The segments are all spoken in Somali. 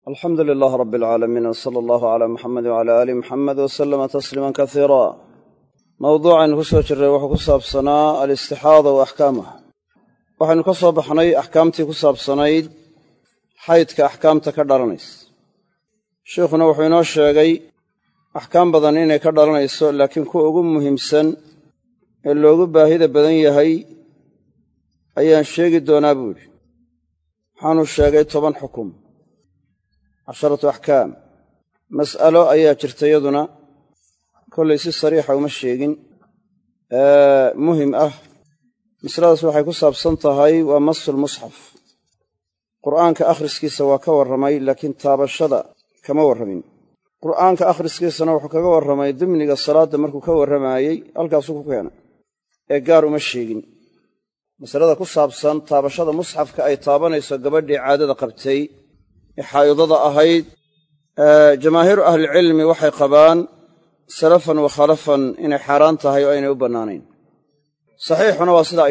alxamdu lilaah rabi alcaalamiin wsala allahu calaa muxamed wcala aali muxamed wasalama tasliiman kasiira mowduucaynu ku soo jirray wuxuu ku saabsanaa alistixaada wa axkaamuha waxaynu ka soo baxnay axkaamtii ku saabsanayd xaydka axkaamta ka dhalanaysa sheikhuna wuxuu inoo sheegay axkaam badan inay ka dhalanayso laakiin kuwa ugu muhiimsan ee loogu baahida badan yahay ayaan sheegi doonaa buu yidhi waxaanuu sheegay 10 xukum 10 axkaam mas'alo ayaa jirta yaduna kollay si sariixa uma sheegin muhim ah masaladaas waxay ku saabsan tahay waa masul musxaf qur'aanka akhriskiisa waa ka warramay laakiin taabashada kama warramin qur'aanka akhriskiisana wuxuu kaga warramay dimniga salaadda markuu ka warramayey halkaasuu ku keenay ee gaar uma sheegin masalada ku saabsan taabashada musxafka ay taabanayso gabadhii caadada qabtay ee xaa'idada ahayd jamaahiiru ahlicilmi waxay qabaan salafan wa khalafan inay xaaraan tahay oo aynay u bannaanayn saxiixuna waa sida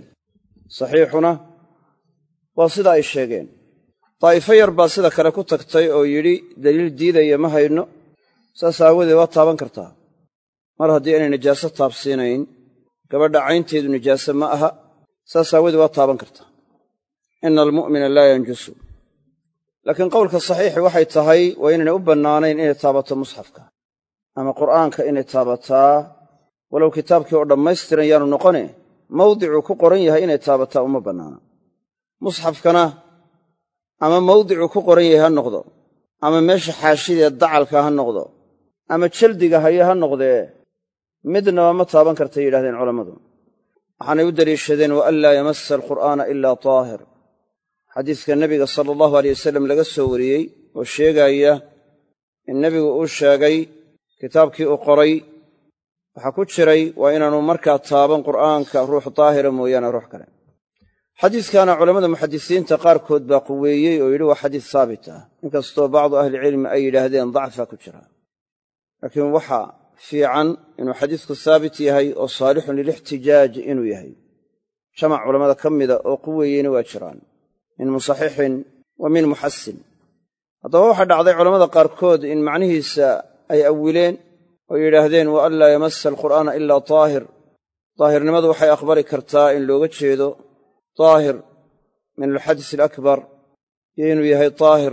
ay sheegeen daa'ifo yar baa sida kale ku tagtay oo yidhi daliil diidaya ma hayno saas aawadeed waa taaban kartaa mar haddii aynay nijaaso taabsiinayn gabadha caynteedu nijaaso ma aha saas aawadeed waa taaban kartaa ina almu'mina laa yanjusu laakiin qowlka saxiixi waxay tahay waa inaynay u bannaanayn inay taabato musxafka ama qur'aanka inay taabataa walow kitaabkii oo dhammaystiran yaanu noqone mawdicuu ku qoran yahay inay taabataa uma bannaana musxafkana ama mawdicuu ku qoran yahay ha noqdo ama meesha xaashidee dacalka ha noqdo ama jaldiga haya ha noqdee midnaba ma taaban kartay yidhahdeen culammadu waxaanay u deliishadeen wa an laa yamassa alqur'aana ilaa taahir xadiiska nebiga sala allahu aleyh wasalam laga soo wariyey oo sheegaaya in nebigu uu sheegay kitaabkii uu qoray waxaa ku jiray waa inaanu markaa taaban qur'aanka ruux daahira mooyaane ruux kale xadiiskaana culammada muxadisiinta qaarkood baa quweeyey oo yidhi waa xadiis haabit ah inkastoo bacdu ahlicilmi ay yidhaahdeen dacfaa ku jira laakiin waxa fiican inuu xadiisku haabit yahay oo saalixun lilixtijaaj inuu yahay jamac culammada ka mida oo quweeyeyna waa jiraan min musaxixin wa min muxasin haddaba waxaa dhacday culammada qaarkood in macnihiisa ay awileen oo yidhaahdeen wa an laa yamassa alqur'aana ilaa taahir daahirnimadu waxay aqbali kartaa in looga jeedo daahir min alxadis alakbar iyo inuu yahay daahir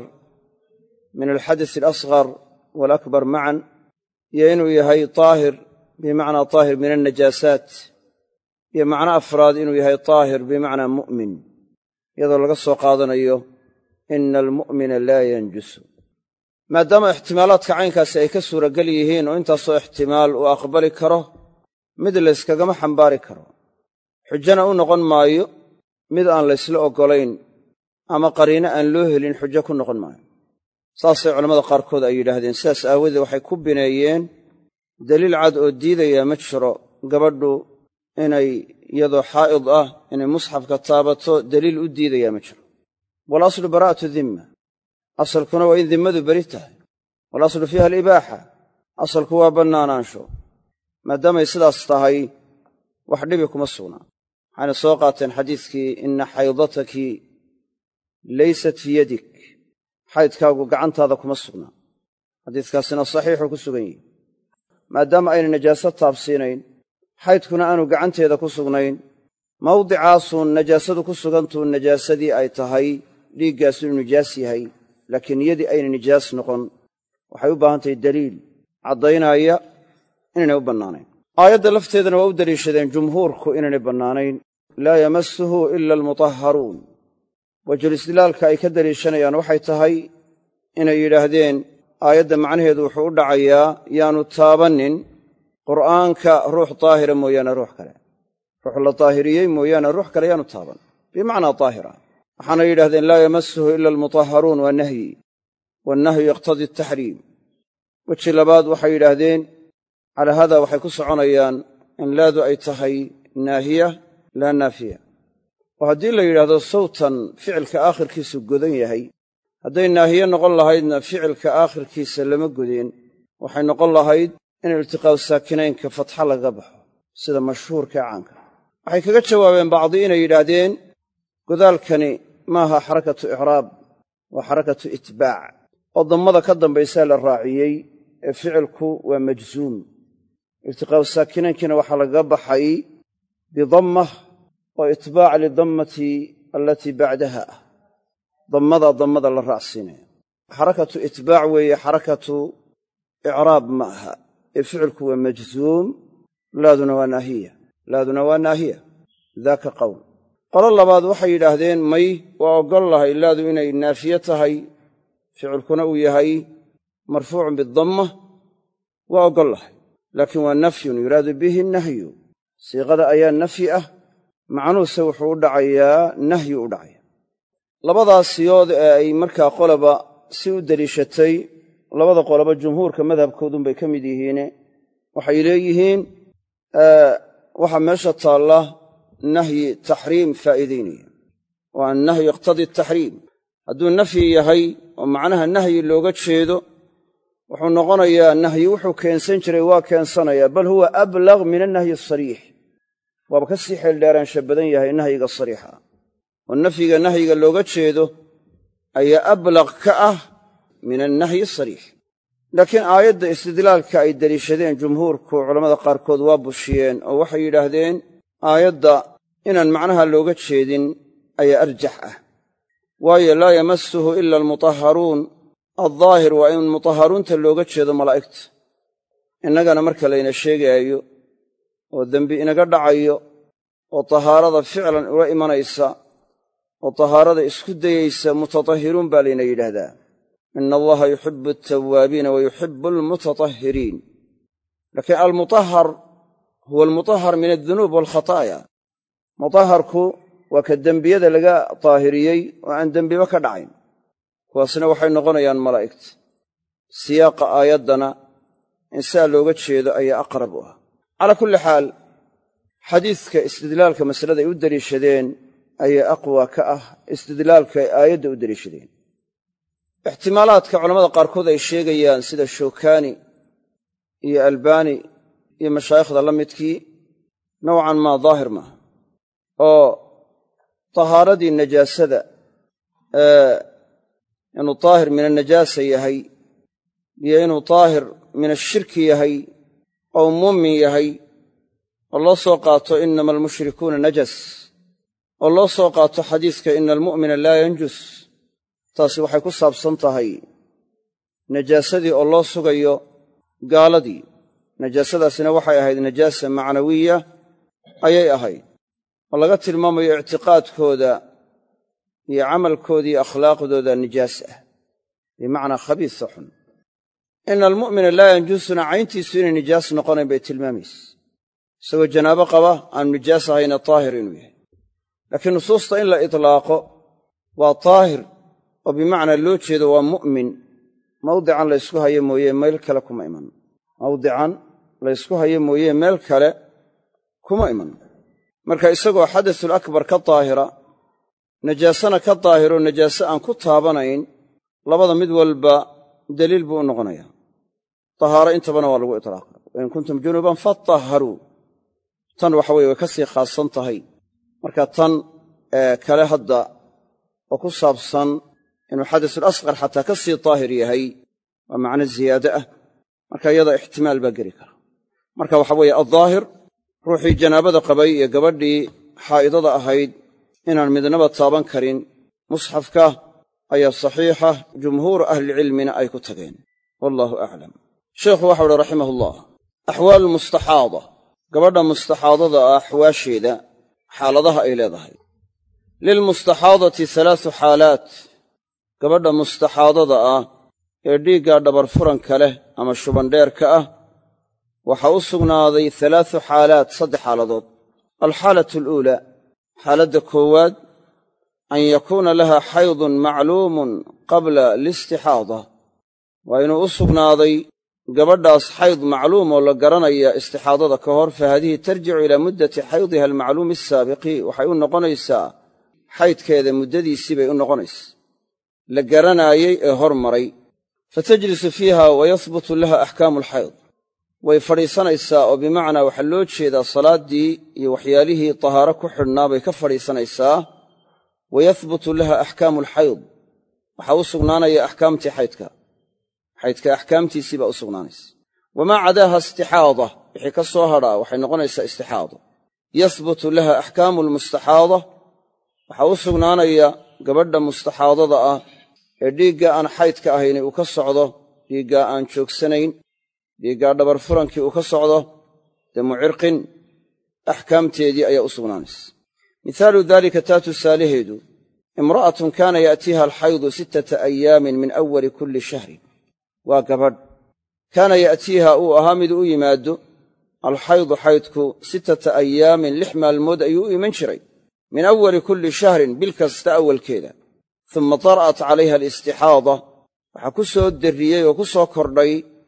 min alxadis alasghar waalakbar macan iyo inuu yahay daahir bimacnaa daahir min alnajaasaat iyo macno afraad inuu yahay daahir bimacnaa mu'min iyadoo laga soo qaadanayo ina almu'mina laa yanjusu maadaama ixtimaalaadka caynkaasi ay ka suuragal yihiin oo intaasoo ixtimaal uu aqbali karo mid layskagama xambaari karo xujana u noqon maayo mid aan laysla oggolayn ama qariino aan loo helin xujo ku noqon maayo saasay culammada qaarkood ay yidhaahdeen sidaas aawadeed waxay ku bineeyeen daliil cad oo diidayaa ma jiro gabadhu inay iyadoo xaa'id ah inay musxafka taabato daliil u diidayaa ma jiro waalaslu baraa'atu dimma asalkuna waa in dimmadu beri tahay waalaslu fiiha alibaaxa asalku waa bannaanaansho maadaamay sidaas tahay wax dhibi kuma sugnaa waxayna soo qaateen xadiiskii inna xaydataki laysat fii yadik xaydkaagu gacantaada kuma sugnaa xadiiskaasina saxiixuu ku sugan yihi maadaama ayna najaaso taabsiinayn xaydkuna aanu gacanteeda ku sugnayn mawdicaasuun najaasadu ku sugantuu najaasadii ay tahay dhiiggaasu inuu nijaas yahay laakiin niyadii ayna nijaas noqon waxay u baahan tahay daliil caddaynaya inaynay u bannaanayn aayadda lafteedana waa u deliishadeen jumhuurku inaynay bannaanayn laa yamassuhu ila almutahharuun wajhulistidlaalka ay ka deliishanayaan waxay tahay inay yidhaahdeen aayadda macnaheedu wuxuu u dhacayaa yaanu taabannin qur'aanka ruux daahira mooyaane ruux kale ruux la daahiriyey mooyaane ruux kale yaanu taaban bimacnaa daahira waxaana yidhahdeen laa yamassuhu ila almutahharuun waa nahyi wannahyu yaqtadii ataxriim weji labaad waxay yidhaahdeen calaa haadaa waxay ku soconayaan in laadu ay tahay naahiya laa naafiya oo haddii la yidhaahdo sawtan ficilka aakhirkiisu godan yahay hadday naahiye noqon lahaydna ficilka aakhirkiisa lama godeen waxay noqon lahayd in iltiqaa'u saakinaynka fatxa laga baxo sida mashhuurka ee caanka waxay kaga jawaabeen bacdi inay yidhaahdeen godaalkani maaha xarakatu icraab waa xarakatu itbaac oo dammada ka dambaysaa la raaciyey ee ficilku waa majzuum. iltiqaa'u saakinaynkiina waxaa lagaga baxay bidammah oo itbaac lidammati allatii bacdaha ah. dammada la raacsiinaya. xarakatu itbaac weeye, xarakatu icraab ma aha ee ficilku waa majzuum, laaduna waa naahiya. daaka qowl. qolo labaad waxay yidhaahdeen may waa oggol lahay laadu inay naafiye tahay, ficilkuna uu yahay marfuucun bidamma, waa oggol lahay. laakiin waa nafyun yuraadu bihi nahyu. siiqada ayaa nafyi ah, macnuhuse wuxuu u dhacayaa nahyu u dhacaya. labadaas siyood ee ay markaa qoloba si u deliishatay, labada qoloba jumhuurka madhabkoodunbay ka mid yihiine waxay leeyihiin waxaa meesha taalla nahyi taxriim faa'iidaynaya, oo annahyu yaqtadii ataxriim. hadduu nafyi yahay oo macnaha nahyi looga jeedo, wuxuu noqonayaa nahyi wuxuu keensan jiray waa keensanayaa, bal huwa ablaq min annahyi asariix, waaba ka sii xeeldheeraansha badan yahay nahyiga sariixa ah. oo nafyiga nahyiga looga jeedo ayaa ablaq ka ah min annahyi asariix. laakiin aayadda istidlaalka ay deliishadeen jumhuurku culammada qaarkood waa bushiyeen oo waxay yidhaahdeen aayadda inaan macnaha looga jeedin ayaa arjax ah. waayo laa yamassuhu ila almutahharuun, addaahir waa in mutahharuunta looga jeedo malaa'igta. innagana marka layna sheegaayo oo dembi inaga dhacayo oo tahaarada ficlan ula imanaysa oo tahaarada isku dayaysa mutatahhiruun baa layna yidhaahdaa. ina allaha yuxibbu altawaabiina wa yuxibbu almutatahhiriin. laakiin almutahhar huwa almutahhar min aldunuub waalkhataaya. mutahharku waa ka dembiyada laga taahiriyey oo aan dembiba ka dhacayn, kuwaasna waxay noqonayaan malaa'igta. siyaaqa aayaddana in saa looga jeedo ayaa aqrab u ah. calaa kulli xaal, xadiidka istidlaalka masalada ay u deliishadeen ayaa aqwa ka ah istidlaalka ay aayadda u deliishadeen. ixtimaalaadka culammada qaarkood ay sheegayaan sida shawkaani iyo albaani iyo mashaayikhda la midkii nowcan maa daahir maaha, oo tahaaradii najaasada inuu taahir min annajaasa yahay iyo inuu taahir min ashirki yahay oo muumin yahay, oo loo soo qaato inama almushrikuuna najas, oo loo soo qaato xadiiska ina almu'mina laa yanjus. taasi waxay ku saabsan tahay najaasadii oo loo sugayo gaaladii. najaasadaasina waxay ahayd najaasa macnawiya ayay ahayd, oo laga tilmaamayo ictiqaadkooda iyo camalkooda iyo akhlaaqdooda nijaas ah, bimacnaa khabiisa xun. ina almu'mina laa yanjusuna cayntiisu inay nijaas noqonayn bay tilmaamaysa, isagoo janaabo qaba aanu nijaas ahayna taahir inuu yahay. laakiin nusuusta in la itlaaqo waa taahir oo bimacnaa loo jeedo waa mu'min, mawdican laysku hayo mooye meel kale kuma iman. mawdican laysku hayo mooye meel kale kuma iman. marka isagoo xadasul akbar ka daahira, najaasana ka daahiro najaaso aan ku taabanayn, labada mid walba daliil buu u noqonayaa. tahaaro intabana waa lagu itlaaqa. wain kuntum junuban fatahharuu. tan waxa weye way ka sii khaasan tahay. marka tan kale hadda oo ku saabsan inuu xadasul asqar xataa ka sii daahir yahay waa macno ziyaade ah. marka iyada ixtimaal baa geli kara. marka waxa weeye addaahir, ruuxii janaabada qabay iyo gabadhii xaa'idada ahayd inaan midnaba taaban karin musxafka ayaa saxiixa, jumhuuru ahlicilmina ay ku tageen. wallaahu aclam. sheikhu waxau uhi raximahullah, axwaalu mustaxaada. gabadha mustaxaadada ah axwaasheeda, xaaladaha ay leedahay. lilmustaxaadati 3 xaalaat. gabadha mustaxaadada ah ee dhiiggaa dhabar furanka leh ama shubandheerka ah waxaa u sugnaaday 3 xaalaat, 3 xaaladood. alxaalatu aluulaa, xaaladda koowaad, an yakuuna laha xaydun macluumun qabla alistixaada. waa inuu u sugnaaday gabadhaas xayd macluum oo la garanaya istixaadada ka hor, fa haadihi tarjicu ilaa muddati xaydiha almacluumi asaabiqi. waxay u noqonaysaa xaydkeeda muddadiisii bay u noqonaysaa la garanaayey ee hor maray. fatajlisu fiiha wa yahbutu laha axkaamu alxayd. way fadhiisanaysaa oo bimacnaa waxaa loo jeedaa salaaddii iyo waxyaalihii tahaaro ku xidhnaa bay ka fadhiisanaysaa. wa yahbutu laha axkaamu alxayd, waxaa u sugnaanaya axkaamtii xaydka. xaydka axkaamtiisii baa u sugnaanaysa wamaa cadaaha istixaada wixii ka soo hadhaa waxay noqonaysaa istixaado yahbutu laha axkaamu almustaxaada waxaa u sugnaanaya gabadha mustaxaadada ah ee dhiigga aan xaydka ahayni uu ka socdo dhiiggaa aan joogsanayn dhiiggaa dhabar furankii uu ka socdo damu cirqin axkaamteedii ayaa u sugnaanaysa mihaalu daalika taa tusaalaheedu imra'atun kaana ya'tiiha alxaydu 6 ayaamin min awali kulli shahrin waa gabadh kaana ya'tiiha uu ahaa mid u yimaado alxaydu xaydku 6 ayaamin 6 maalmood ayuu u iman jiray min awali kulli shahrin bil kasta awalkeeda uma dar'at calayha alistixaada waxaa ku soo derriyey oo ku soo kordhay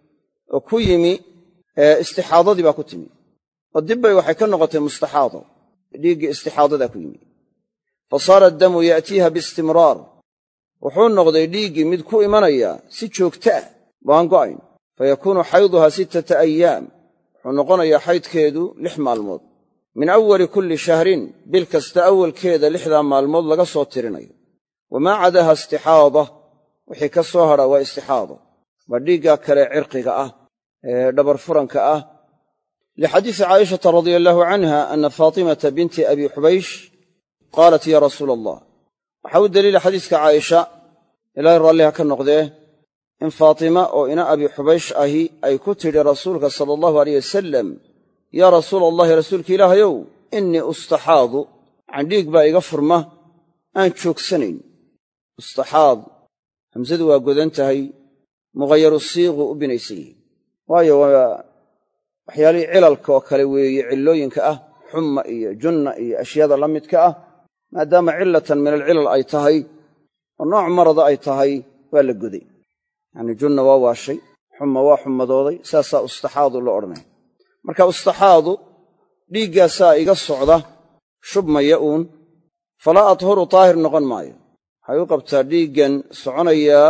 oo ku yimi istixaadadii baa ku timi oo dibbay waxay ka noqotay mustaxaado dhiiggii istixaadadaa ku yimi fa saara addamu ya'tiiha biistimraar wuxuu noqday dhiiggii mid ku imanaya si joogta ah baan go'ayn fayakuunu xayduhaa 6 ayaam wuxuu noqonayaa xaydkeedu 6 maalmood min awali kulli shahrin bil kasta awalkeeda 6daa maalmood laga soo tirinayo wamaa cadaaha istixaada wixii ka soo hadha waa istixaado waa dhiiggaa kale cirqiga ah ee dhabar furanka ah lixadiisi caa'ishata radia allaahu canha anna faatimata binti abi xubaysh qaalat yaa rasuula allah waxaa u deliila xadiiska caaisha ilaahay raalliha ka noqdee in faatima oo ina abi xubaysh ahi ay ku tidhi rasuulka sala allahu alayh wasalam yaa rasuula allahi rasuulka ilaahayow innii ustaxaadu candhiig baa iga furma aan joogsanayn ustaxaad hamsadu waa godan tahay mughayaru siiqu u binaysan yihi waayo waa waxyaalihii cilalka oo kale weeye cillooyinka ah xumma iyo junna iyo ashyaada la midka ah maadaama cillatan min alcilal ay tahay oo nooc marada ay tahay waa la goday yacnii junna waa waashay xumma waa xummadooday saasaa ustaxaadu loo odhanaya marka ustaxaadu dhiiggaasaa iga socda shubmaya uun falaa adhuru daahir noqon maayo waxay u qabtaa dhiiggan soconayaa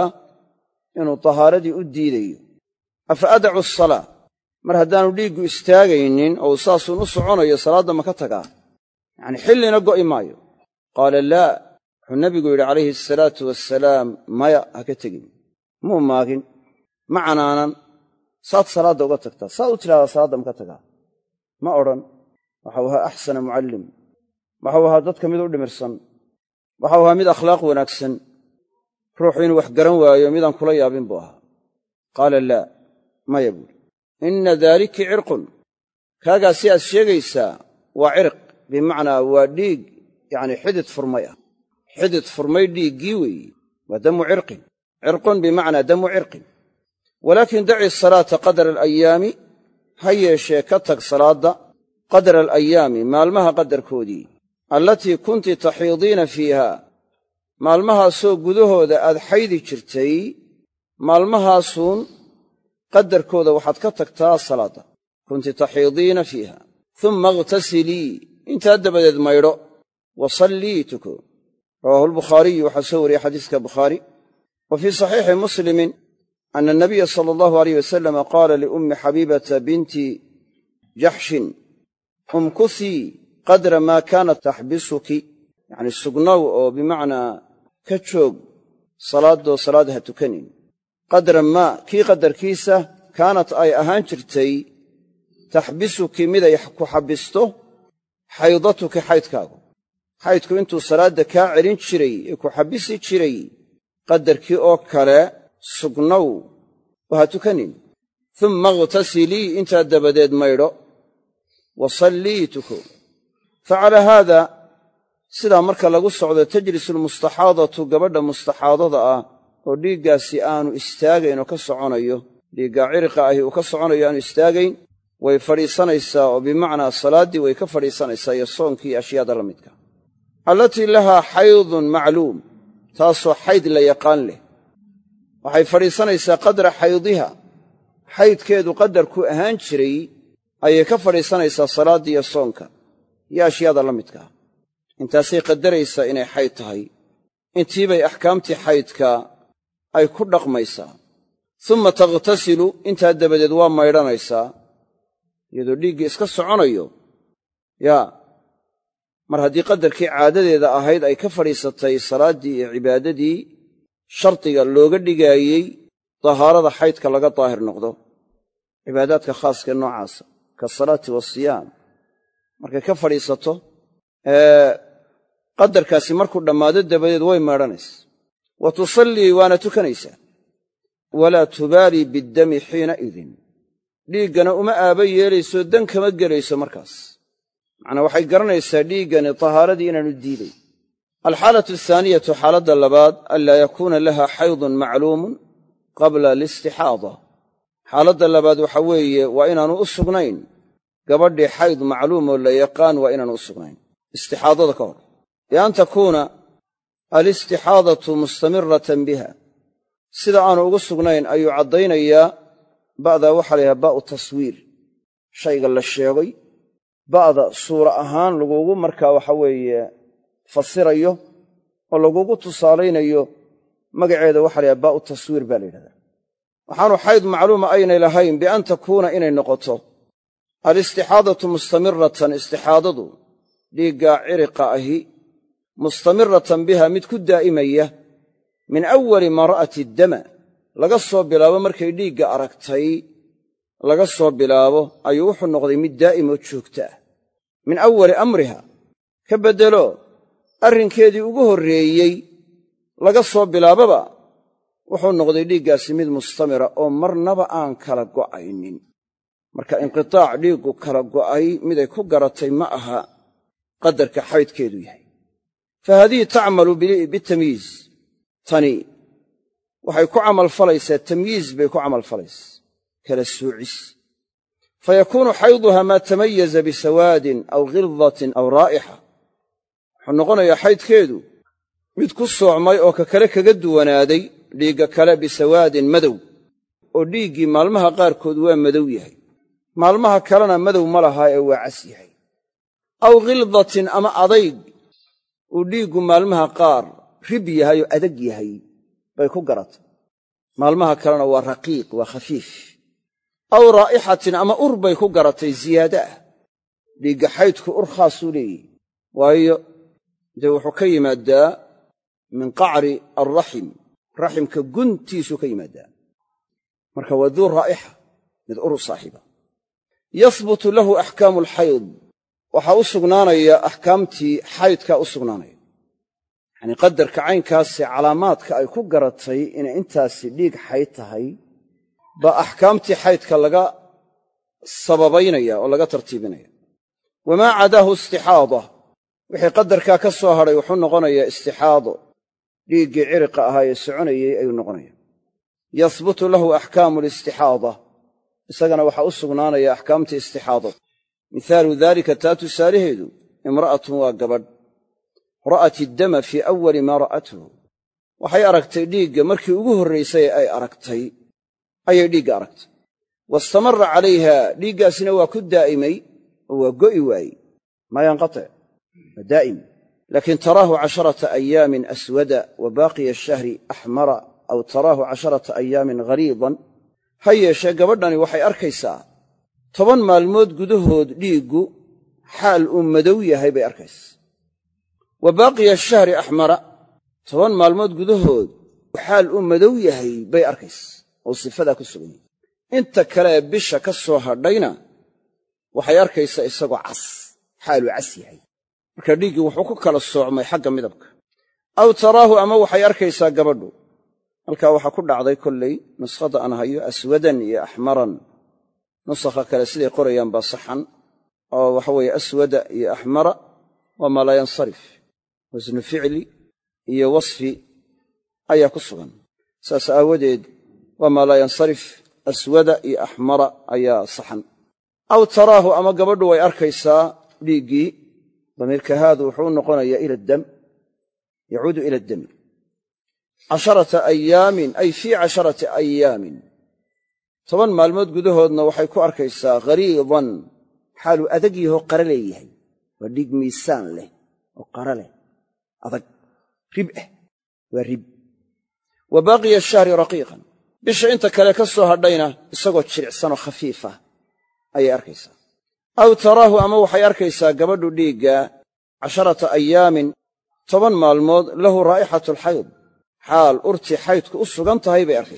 inuu tahaaradii u diidayo afa adacu asalaa mar haddaanu dhiiggu istaagaynin oo saasuun u soconayo salaadda ma ka tagaa yacnii xillina go'i maayo qaala laa wuxuu nebigu yidhi calayhi asalaatu wassalaam maya ha ka tegin muu maagin ma canaanan saad salaadda uga tagtaa saad u tidhahdaa salaadda ma ka tagaa ma odhan waxau ahaa axsana mucallim waxau ahaa dadka mid u dhimirsan waxau ahaa mid akhlaaq wanaagsan ruuxu inuu wax garan waayo midaan kula yaabin buu ahaa qaala laa maya buuri inna daaliki cirqun kaagaa si aad sheegaysaa waa cirq bimacnaa waa dhiig yacnii xidid furmay ah xidid furmay dhiiggii weeye waa damu cirqin cirqun bimacnaa damu cirqin walaakin daci salaata qadra alayaami ha yeeshee ka tag salaadda qadra alayaami maalmaha qadarkoodii allatii kunti taxiidiina fiiha maalmahaasoo gudahooda aad xaydi jirtay maalmahaasuun qadarkooda waxaad ka tagtaa salaadda kunti taxiidiina fiiha uma ightasilii intaa dabadeed maydho wa sallii tuko rawaahu albukhaariyu waxaa soo wariyey xadiiska bukhaari wa fii saxiixi muslimin ana anabiya sala allahu alayh wasalama qaala liummi xabiibata binti jaxshin umkusii qadra maa kaanat taxbisuki yacnii sugnow oo bimacnaa ka joog salaaddoo salaad ha tukanin qadra maa kii qadarkiisa kaanat ay ahaan jirtay taxbisuki miday ku xabbisto xaydatuki xaydkaagu xaydku intuu salaadda kaa celin jiray ee ku xabbisi jiray qadarkii oo kale sugnow oo ha tukanin umma ightasilii intaa dabadeed maydho wa sallii tuko fa calaa haada sidaa marka lagu socdo tajlisu almustaxaadatu gabadha mustaxaadada ah oo dhiiggaasi aanu istaagayn oo ka soconayo dhiiggaa ciriqa ahi uu ka soconayo aanu istaagayn way fadhiisanaysaa oo bimacnaa salaaddii way ka fadhiisanaysaa iyo soonkii iyo ashyaada la midka allatii lahaa xaydun macluum taasoo xayd la yaqaan leh waxay fadhiisanaysaa qadra xaydiha xaydkeedu qadarku ahaan jiray ayay ka fadhiisanaysaa salaaddii iyo soonka iyo ashyaada la midkaa intaasay qadaraysaa inay xayd tahay intiibay axkaamtii xaydka ay ku dhaqmaysaa uma taghtasilu intaa dabadeed waa maydhanaysaa iyadoo dhiiggii iska soconayo yaa mar haddii qadarkii caadadeeda ahayd ay ka fadhiisatay salaaddii iyo cibaadadii shardiga looga dhigaayey dahaarada xaydka laga daahir noqdo cibaadaadka khaaska noocaasa ka salaati wasiyaam markay ka fadhiisato qadarkaasi markuu dhammaado dabadeed way meedhanaysa wa tusallii waana tukanaysaa walaa tubaalii biddami xiinaidin dhiiggana uma aaba yeelayso dan kama gelayso markaas macnaa waxay garanaysaa dhiiggani tahaaradii inaanu diiday alxaalatu athaaniyatu xaaladda labaad anlaa yakuuna laha xaydun macluumun qabla alistixaada xaaladda labaad waxa weeye waa inaanu u sugnayn gabadhii xayd macluumoo la yaqaan waa inaanu u sugnayn istixaadada ka hor bian takuuna alistixaadatu mustamiratan biha sida aanu ugu sugnayn ayuu caddaynayaa ba'daa waxaa la yidhaha ba'u taswiir shayga la sheegay ba'da suura ahaan lagugu markaa waxa weeye fasirayo oo lagugu tusaalaynayo magaceeda waxa la yidhaha ba'u taswiir baa la yidhahdaa waxaanu xayd macluuma aynay lahayn bian takuuna inay noqoto alistixaadatu mustamiratan istixaadadu dhiiggaa ciriqa ahi mustamiratan biha mid ku daa'imaya min awali maa ra'at iddama laga soo bilaabo markay dhiigga aragtay laga soo bilaabo ayuu wuxuu noqday mid daa'imoo joogta ah min awali amriha ka beddelo arrinkeedii ugu horreeyey laga soo bilaababa wuxuu noqday dhiiggaasi mid mustamira oo marnaba aan kala go'aynin marka inqitaac dhiiggu kala go'ay miday ku garatay ma aha qadarka xaydkeedu yahay fa haadihi tacmalu bitamyiiz tani waxay ku camalfalaysaa tamyiiz bay ku camalfalaysaa kala soocis fa yakuunu xayduha maa tamayaza bisawaadin aw khildatin aw raa'ixa wuxuu noqonayaa xaydkeedu mid ku soocmay oo ka kale kaga duwanaaday dhiigga kale bisawaadin madow oo dhiiggii maalmaha qaarkood waa madow yahay maalmaha kalena madow ma lahaa ee waa cas yahay aw khildatin ama adayg uu dhiiggu maalmaha qaar rib yahay oo adag yahay bay ku garatay maalmaha kalena waa raqiiq waa khafiif aw raa'ixatin ama ur bay ku garatay ziyaada ah dhiigga xaydku ur khaasuu leeyahy waayo dee wuxuu ka yimaadaa min qacri alraxim raximka guntiisuu ka yimaadaa marka waa duu raa'ixa mid uru saaxiiba yahbutu lahu axkaamu alxayd waxaa u sugnaanaya axkaamtii xaydkaa u sugnaanaya yacnii qadarka caynkaasee calaamaadka ay ku garatay inay intaasi dhiig xayd tahay baa axkaamtii xaydka laga sababaynaya oo laga tartiibinaya wamaa cadaahu istixaada wixii qadarkaa ka soo hadhay wuxuu noqonayaa istixaado dhiiggii ciriqa ahaa ee soconayey ayuu noqonaya yahbutu lahu axkaamu alistixaada isagana waxaa u sugnaanaya axkaamtii istixaadada mihaalu daalika taa tusaalaheedu imra'atun waa gabadh ra'at iddama fii awali maa ra'athu waxay aragtay dhiigga markii ugu horraysay ay aragtay ayay dhiigga aragtay wastamarra calayha dhiiggaasina waa ku daa'imay oo waa go'i waayey maa yanqatic waa daa'im laakiin taraahu 10 ayaamin aswada wa baaqiya ashahri axmara aw taraahu 10 ayaamin ghariidan ha yeeshee gabadhani waxay arkaysaa 10 maalmood gudahood dhiiggu xaal uu madow yahay bay arkaysaa wa baaqiya ashahri axmara 10 maalmood gudahood xaal uu madow yahay bay arkaysaa oo sifadaa ku sugan yahay inta kale ee bisha ka soo hadhayna waxay arkaysaa isagoo cas xaaluu cas yahay marka dhiiggii wuxuu ku kala soocmay xagga midabka aw taraahu ama waxay arkaysaa gabadhu halkaa waxaa ku dhacday kollay nuskhada aan hayo aswadan iyo axmaran nusakha kale siday qorayaan baa saxan oo waxa weeye aswada iyo axmara waa maa laa yansarif wasnu ficli iyo wasfi ayaa ku sugan saas aawadeed waa maa laa yansarif aswada iyo axmara ayaa saxan aw taraahu ama gabadhu way arkaysaa dhiiggii damiirka haadu wuxuu u noqonayaa ila addam yacuudu ila addami 10 ayaamin ay fii 10 ayaamin 10 maalmood gudahoodna waxay ku arkaysaa ghariidan xaaluu adag yahoo qara leeyahay waa dhiig miisaan leh oo qara leh adag rib ah waa rib wa baaqiya ashahri raqiiqan bisha inta kale ka soo hadhayna isagoo jiricsanoo khafiifa ayay arkaysaa aw taraahu ama waxay arkaysaa gabadhu dhiigga 10 ayaamin 10 maalmood lahu raa'ixatu alxayd xaal urtii xaydku u sugan tahay bay arkaysaa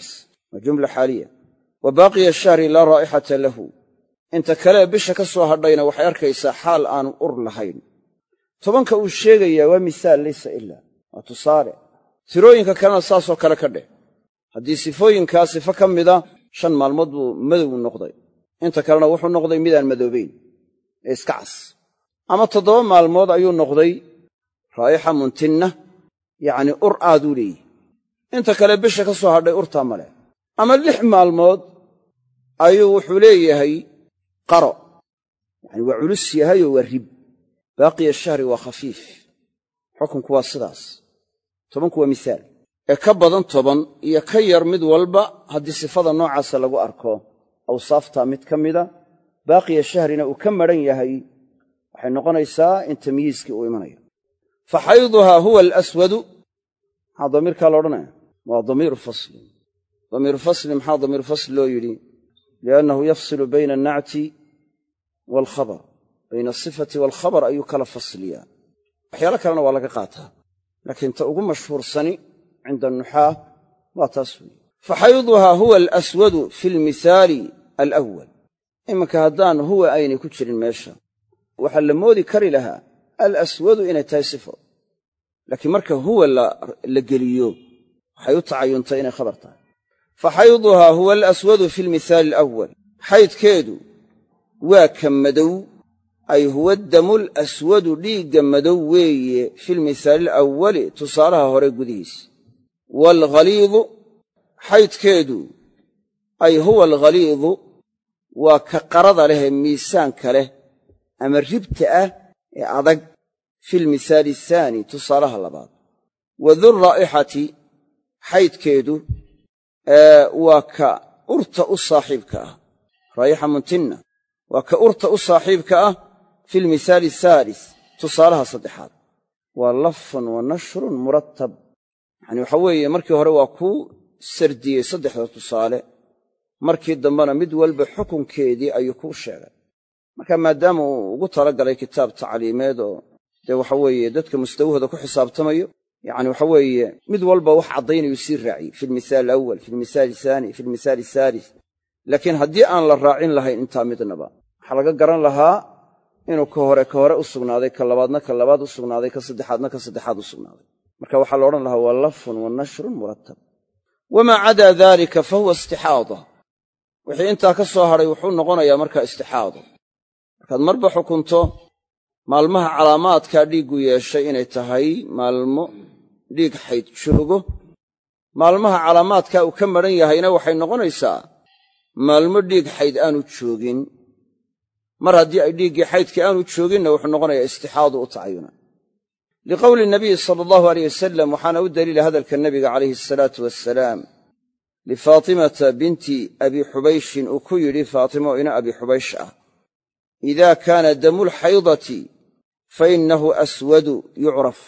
waa jumla xaaliya wa baaqiya ashahri laa raa'ixata lahu inta kale bisha ka soo hadhayna waxay arkaysaa xaal aanu ur lahayn. 10ka uu sheegayaa waa misaal laysa ilaa, waa tusaale. tirooyinka kalena saasoo kale ka dheh. haddii sifooyinkaa sifo ka mida 5 maalmood buu madow noqday, inta kalena wuxuu noqday midaan madoobayn ee iska cas. ama 7 maalmood ayuu noqday raa'ixa muntinna, yacni ur aaduu leeyihi, inta kale bisha ka soo hadhay urtaa male. ama 6 maalmood ayuu wuxuu leeyahay qaro, yani waa culus yahayoo waa rib. baaqiya ashahri waa khafiif. xukunku waa sidaas. 10ku waa misaal. ee ka badan 10 iyo ka yar mid walba haddii sifada noocaasa lagu arko awsaaftaa mid ka mida, baaqiya shahrina uu ka maran yahay, waxay noqonaysaa in tamyiizkii uu imanayo. fa xayduhaa huwa alaswadu, maxaa damiirkaa la odhanaya? waa damiiru faslin. damiiru fasli maxaa damiiru fasli loo yidhi? liannahu yafsilu bayna annacti waalkhabar, bayna asifati waalkhabar ayuu kala fasliyaa. waxyaalo kalena waa laga qaataa, laakiin ta ugu mashhuursani cinda annuxaah waa taas weeye. fa xayduhaa huwa alaswadu fi lmithaali alawal. iminka haddaan huwa aynay ku jirin meesha, waxaa la moodi kari lahaa alaswadu inay tahay sifo, laakiin marka huwa la geliyo waxay u tacayuntay inay khabar tahay. fa xayduhaa huwa alaswadu fi lmithaali alawal. xaydkeedu waa ka madow, ay huwa damu laswadu dhiigga madow weeye fi lmithaali alawali tusaalaha hore gudihiisa. waalghaliidu xaydkeedu ay huwa alghaliidu waa ka qarada leh ee miisaanka leh ama ribta ah ee adag fi lmithaali athaani tusaalaha labaad. wa durraa'ixati xaydkeedu waa ka urta u saaxiibka ah, raa'ixa muntinna waa ka urta u saaxiibka ah fi lmithaali athaalith tusaalaha saddexaad. waa lafun wa nashrun murattab, yacni waxa weeye markii hore waa kuu sardiyey 3 tusaale, markii dambena mid walba xukunkeedii ayuu kuu sheegay. marka maadaama uu ugu talagalay kitaab tacliimeed oo dee waxa weeye dadka mustawahooda ku xisaabtamayo, yacni waxa weeye mid walba wax caddaynayuu sii raaciyey fi lmithaali alawal, fi lmithaali athaani, fi lmithaali athaalith. laakiin haddii aan la raacin lahayn intaa midnaba, waxaa laga garan lahaa inuu ka hore u sugnaaday, ka labaadna ka labaad u sugnaaday, ka saddexaadna ka saddexaad u sugnaaday. marka waxaa la odhan lahaa waa lafun wa nashrun murattab. wamaa cadaa daalika fa huwa istixaada. wixii intaa ka soo hadhay wuxuu noqonayaa markaa istixaado. markaad marba xukunto maalmaha calaamaadkaa dhiiggu yeeshay inay tahay maalmo dhiig xayd joogo, maalmaha calaamaadkaa uu ka maran yahayna waxay noqonaysaa maalmo dhiig xayd aanu joogin. mar haddii ay dhiiggii xaydkii aanu jooginna wuxuu noqonayaa istixaadu u tacayuna. liqowli nabiyi sala allahu aleyh wasalam, waxaana u daliila hadalka nebiga calayhi asalaatu wassalaam lifaatimata binti abi xubayshin uu ku yidhi, faatimo ina abi xubaysh ah, idaa kaana damulxaydati fa innahu aswadu yucraf.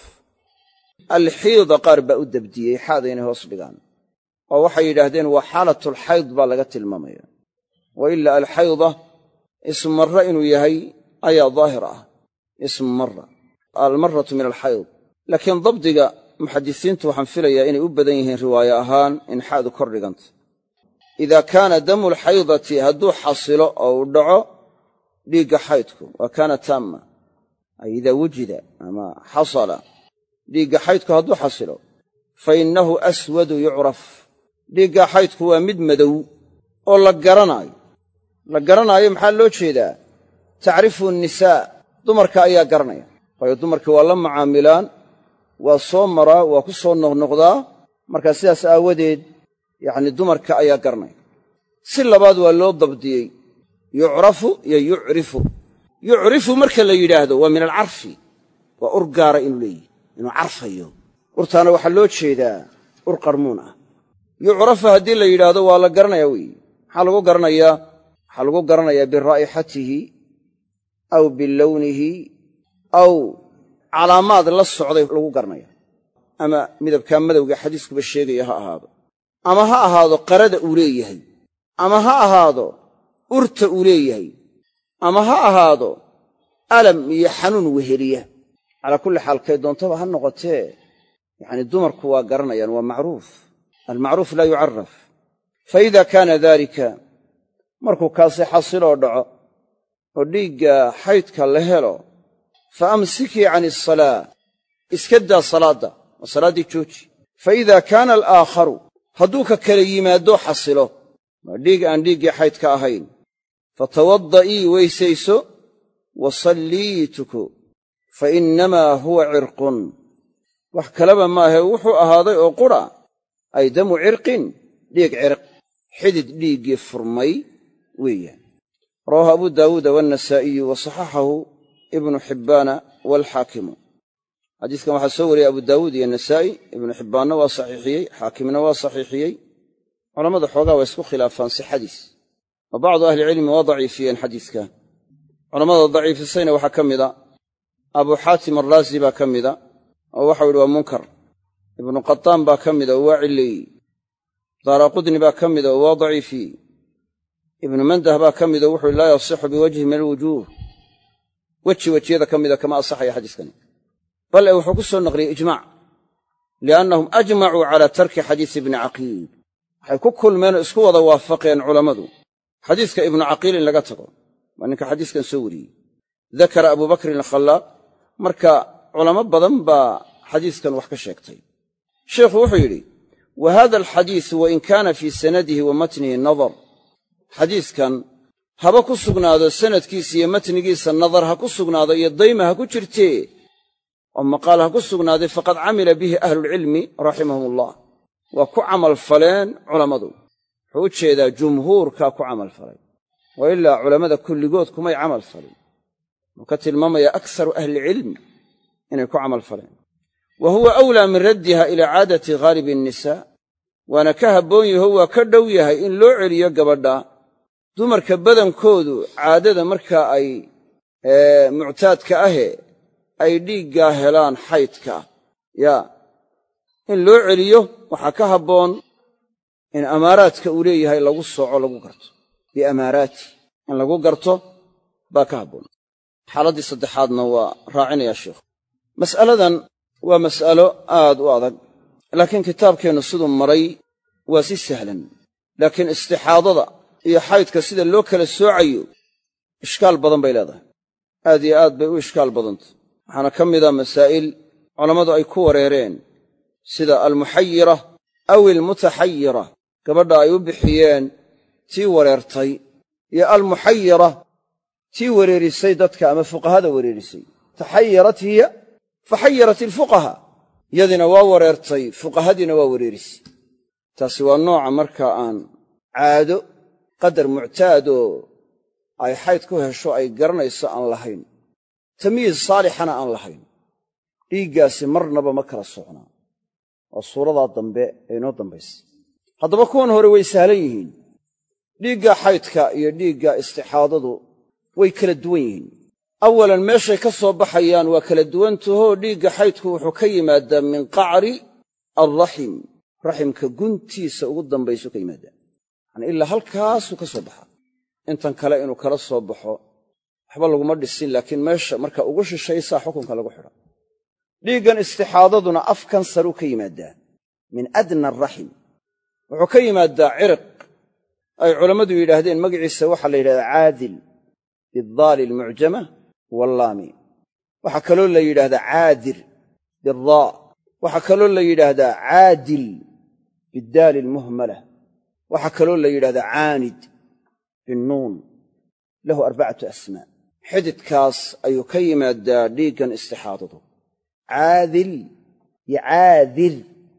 alxiida qaar baa u dabdiyey, xaadaynay hoos dhigaan, oo waxay yidhaahdeen waa xaalatulxayd baa laga tilmaamaya. wa ilaa alxayda ismu marra inuu yahay ayaa daahir ah, ismu marra, almarratu min alxayd. laakiin dabdiga muxadisiintu waxaan filayaa inay u badan yihiin riwaaye ahaan in xaadu kor dhiganta. idaa kaana damulxaydati hadduu xasilo oo uu dhaco dhiigga xaydku, waa kaana taamma, ay idaa wujida ama xasala, dhiigga xaydku hadduu xasilo, fa innahu aswadu yucraf. dhiigga xaydku waa mid madow oo la garanaayo. maxaa loo jeedaa? tacrifu nnisaa, dumarka ayaa garanaya, waayo dumarkii waa la macaamilaan, waa soo maraa, waa ku soo noqnoqdaa. markaa sidaas aawadeed yacni dumarka ayaa garanaya. si labaad waa loo dabdiyey, yucrafu iyo yucrifu. yucrifu marka la yidhaahdo waa min alcarfi, waa ur gaara inuu leeyihi, inuu carfayo. urtaana waxaa loo jeedaa ur qarmuun ah. yucrafu haddii la yidhaahdo waa la garanayaa weeye. maxaa lagu garanayaa? waxaa lagu garanayaa biraa'ixatihi aw bilownihi aw calaamaad la socday lagu garanaya. ama midabkaa madowga xadiiskuba sheegaya ha ahaado, ama ha ahaado qarada uu leeyahay, ama ha ahaado urta uu leeyahay, ama ha ahaado alam iyo xanuun weheliya. calaa kulli xaal kay doontaba ha noqotee yacni dumarku waa garanayaan, waa macruuf. almacruuf laa yucaraf. faida kaana daalika markuu kaasi xasiloo dhaco oo dhiigga xaydka la helo fa amsikii can asalaa iska daa salaadda waa salaaddii jooji faida kaana alaakharu hadduu ka kala yimaadoo xasilo waa dhiig aan dhiiggii xaydka ahayn fatawadda'ii weysayso wa sallii tuko fa innamaa huwa cirqun wax kaleba maahe wuxuu ahaaday oo qura ay damu cirqin dhiig cirq xidid dhiiggii furmay weeyaan rawaahu abu daawuuda waannasaa'iyu wa saxaxahu ibnu xibbaana waalxaakimu xadiiskan waxaa soo wariyey abu daawuud iyo nasaa'i ibnu xibbaanna waa saxiixiyey xaakimna waa saxiixiyey culammada xoogaa waa isku khilaafaan sixadiis wa bacdu ahlicilmi waa daciifiyeen xadiiska culammada daciifisayna waxaa ka mida abu xaatim arraazi baa ka mida oo waxau yidhi waa munkar ibnu qataan baa ka mida oo waa cilleeyey daaraqudni baa ka mida oo waa daciifiyey ibnu mandah baa ka mida wuxuu laa yasixu biwajhi min alwujuuh wejiyada ka mida kama asaxaya xadiiskani bal ee wuxuu ku soo naqliyey ijmaac liannahum ajmacuu calaa tarki xadiisi ibni caqiil waxay ku kulmeenoo isku wada waafaqeen culammadu xadiiska ibnu caqiil in laga tago waa ninka xadiiskan soo wariyey dakara abubakrin alkhallaaq marka culamo badan baa xadiiskan wax ka sheegtay sheikhu wuxuu yidhi wa hada alxadiisu wain kaana fii sanadihi wa matnihi nadar xadiiskan haba ku sugnaado sanadkiisa iyo matnigiisa nadar ha ku sugnaado iyo dayma ha ku jirtee oo maqaal ha ku sugnaaday faqad camila bihi ahlulcilmi raximahumullah waa ku camal faleen culammadu wuxuu u jeedaa jumhuurkaa ku camal falay wa ilaa culammada kulligood kumay camal falin wuu ka tilmaamaya akharu ahlicilmi inay ku camal faleen wa huwa awlaa min raddiha ilaa caadati ghaalibi annisaa waana ka habboon yaho waa ka dhow yahay in loo celiyo gabadha dumarka badankoodu caadada markaa ay muctaadka ahe ay dhiiggaa helaan xaydka yaa in loo celiyo waxaa ka habboon in amaaraadka uu leeyahay lagu sooco lagu garto biamaaraati in lagu garto baa ka habboon xaaladdii saddexaadna waa raacinayaa sheikhu mas'aladan waa mas'alo aad u adag laakiin kitaabkeennu siduu maray waa si sahlan laakiin istixaadada iyo xaydka sida loo kala soocayo ishkaal badan bay leedahay aad iyo aad bay u ishkaal badantay waxaana ka mida masaa'il culammadu ay ku wareereen sida almuxayira aw almutaxayira gabadha ay u bixiyeen tii wareertay iyo almuxayira tii wareerisay dadka ama fuqahada wareerisay taxayarat hiya faxayarat ilfuqahaa yadina waa wareertay fuqahadiina waa wareerisay taasi waa nooca markaa aan caado qadar muctaadoo ay xayd ku hesho ay garanayso aan lahayn tamyiiz saalixana aan lahayn dhiiggaasi marnaba ma kala socnaa waa suuradaa dambe ee inoo dambaysa haddaba kuwan hore way sahlan yihiin dhiigga xaydka iyo dhiigga istixaadadu way kala duwan yihiin awalan meeshay ka soo baxayaan waa kala duwantahoo dhiigga xaydku wuxuu ka yimaadaa min qacri alraxim raximka guntiisa ugu dambaysu ka yimaadaa yacanii ilaa halkaasuu ka soo baxaa intan kale inuu kala soo baxo waxba laguma dhisin laakiin meesha marka ugu shishaysaa xukunka lagu xidha dhiiggan istixaadaduna afkan saruu ka yimaadaa min adna araxim wuxuu ka yimaadaa ciriq ay culammadu yidhaahdeen magaciisa waxaa la yidhahdaa caadil bidaali almucjama wallaami waxaa kaloo la yidhaahdaa caadir bidaa waxaa kaloo la yidhaahdaa caadil bidaali almuhmala waxaa kaloo la yidhahdaa caanid binnuun lahu 4 asmaa xididkaas ayuu ka yimaadaa dhiiggan istixaadadu caadil yo caadir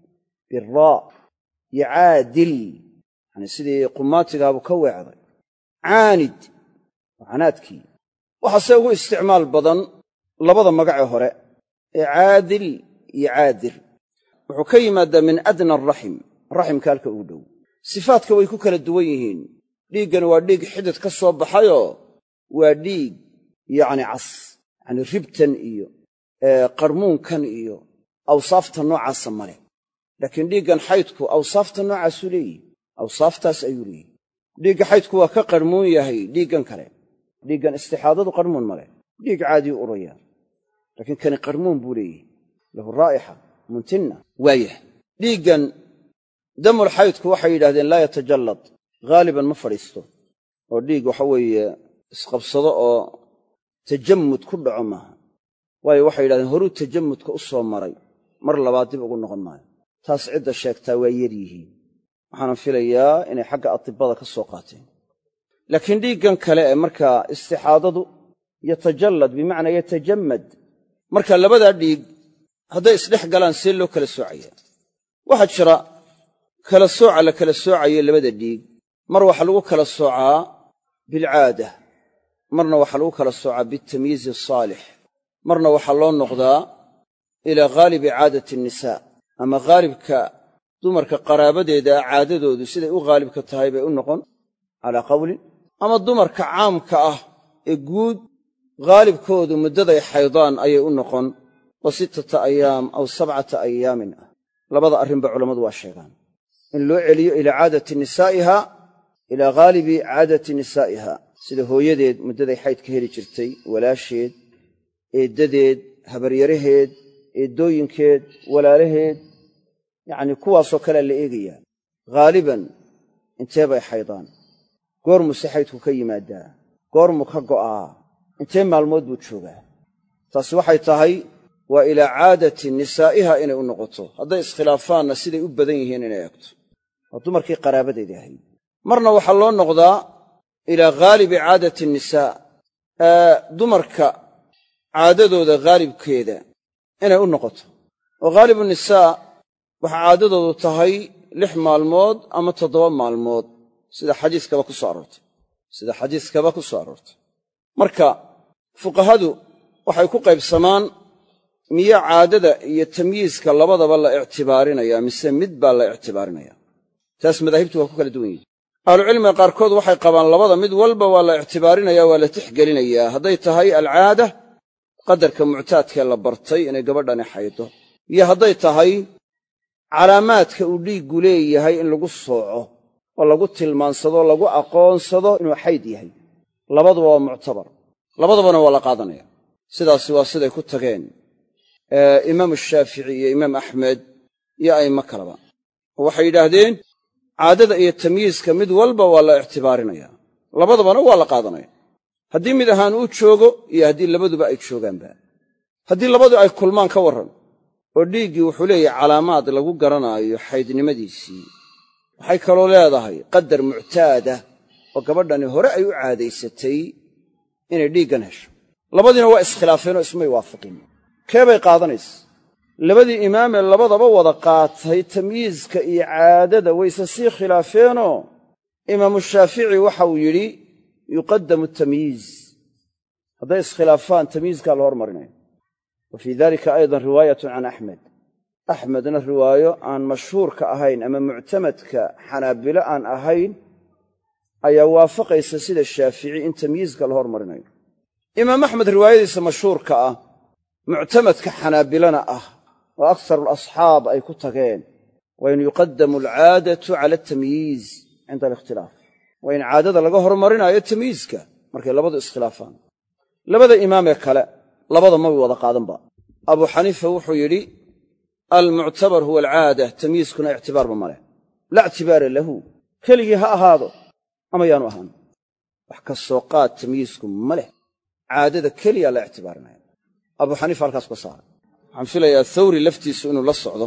biraa yo caadil yani sidii qumaatigaabuu ka weecday caanid waa canaadkii waxaase ugu isticmaal badan labada magacee hore ee caadil iyo caadir wuxuu ka yimaadaa min adna araxim raximka halka ugu dhow sifaadka way ku kala duwan yihiin dhiiggani waa dhiig xidid ka soo baxayoo waa dhiig yacni cas yacni ribtan iyo qarmuunkan iyo awsaafta noocaasa ma leh laakiin dhiiggan xaydku awsaafta noocaasuu leeyihi awsaaftaas ayuu leeyihi dhiigga xaydku waa ka qarmuun yahay dhiiggan kale dhiiggan istixaadadu qarmuun ma leh dhiig caadii uraya laakiin kani qarmuun buu leeyihi lahu raa'ixa muntinna waayah dhiiggan damul xaydku waxay yidhahdeen laa yatajallad haaliban ma fadhiisto oo dhiig waxa weeye isqabsado oo tajammud ku dhaco maaha waayo waxay yidhahdeen horuu tajammudka u soo maray mar labaad dib ugu noqon maayo taas cidda sheegtaa waa yar yihiin waxaana filayaa inay xagga atibada ka soo qaateen laakiin dhiiggan kale ee markaa istixaadadu yatajallad bimacnaa yatajammad marka labadaa dhiig hadday isdhex galaan see loo kala soocaya waxaa jira kala sooca la kala soocayo labada dhiig mar waxaa lagu kala soocaa bilcaada marna waxaa lagu kala soocaa bitamyiizi asaalix marna waxaa loo noqdaa ilaa haalibi caadati annisaa ama haalibka dumarka qaraabadeeda caadadoodu siday u haalibka tahay bay u noqon calaa qawlin ama dumarka caamka ah ee guud haalibkoodu muddaday xaydaan ayay u noqon oo 6 ayaam aw 7 ayaamin ah labada arrinba culammadu waa sheegaan in loo celiyo ilaa caadati nisaa'iha ilaa haalibi caadati nisaa'iha sida hooyadeed muddaday xayd ka heli jirtay walaasheed eeddadeed habaryaraheed eeddooyinkeed walaalaheed yacnii kuwaasoo kalea la eegayaa haaliban intee bay xaydaan goormuse xaydku ka yimaadaa goormu ka go'aa intee maalmood buu joogaa taasi waxay tahay waa ilaa caadati nisaa'iha inay u noqoto hadday iskhilaafaanna siday u badan yihiin inay eegto waa dumarkii qaraabadeedii ahayd marna waxaa loo noqdaa ilaa haalibi caadati nisaa dumarka caadadooda haalibkeeda inay u noqoto oo haalibu nisaa waxaa caadadoodu tahay 6 maalmood ama 7 maalmood sida xadiiskaba ku soo aroortay marka fuqahadu waxay ku qaybsamaan miya caadada iyo tamyiiska labadaba la ictibaarinayaa mise mid baa la ictibaarinaya taas madaahibtu waa ku kala duwan yihin ahlucilmiga qaarkood waxay qabaan labada mid walba waa la ictibaarinaya waa la tixgelinayaa hadday tahay alcaada qadarka muctaadkee la bartay inay gabadhani xaydo iyo hadday tahay calaamaadka uu dhiiggu leeyahay in lagu sooco oo lagu tilmaansado lagu aqoonsado inuu xayd yahay labaduba waa muctabar labadabana waa la qaadanaya sidaasi waa siday ku tageen imaam shaafici iyo imaam axmed iyo a'immo kaleba oo waxay yidhaahdeen caadada iyo tamyiiska mid walba waa la ictibaarinaya labadabana waa la qaadanaya haddii mid ahaan uu joogo iyo haddii labaduba ay joogaanba haddii labadu ay kulmaan ka warran oo dhiiggii wuxuu leeyahay calaamaad lagu garanaayo xaydnimadiisii waxay kaloo leedahay qadar muctaada oo gabadhani hore ay u caadaysatay inay dhiiggan hesho labadiina waa iskhilaafeenoo ismay waafaqin kee bay qaadanaysa labadii imaamee labadaba wada qaatay tamyiiska iyo caadada wayse sii khilaafeenoo imaamu shaafici waxauu yidhi yuqaddamu tamyiiz hadday iskhilaafaan tamyiizkaa la hormarinaya wa fii dalika aydan riwaayatun can axmedna riwaayo aan mashhuurka ahayn ama muctamadka xanaabilo aan ahayn ayaa waafaqaysa sida shaafici in tamyiizka la hormarinayo imaam axmed riwaayadiisa mashhuurka ah muctamadka xanaabilana ah oo akharu alasxaab ay ku tageen waa in yuqaddamu alcaadatu cala atamyiiz cinda alikhtilaaf waa in caadada laga hormarinaayo tamyiizka markay labadu iskhilaafaan labada imaamee kale labada maba wada qaadanba abuu xaniifa wuxuu yidhi almuctabar huwa alcaada tamyiizkuna ictibaarba ma leh laa ictibaara lahu keligii ha ahaado ama yaanu ahaan wax ka soo qaad tamyiizku ma leh caadada keliya la ictibaarinaya abuu xaniifa halkaas ka saaray waxaan filayaa thawri laftiisu inuu la socdo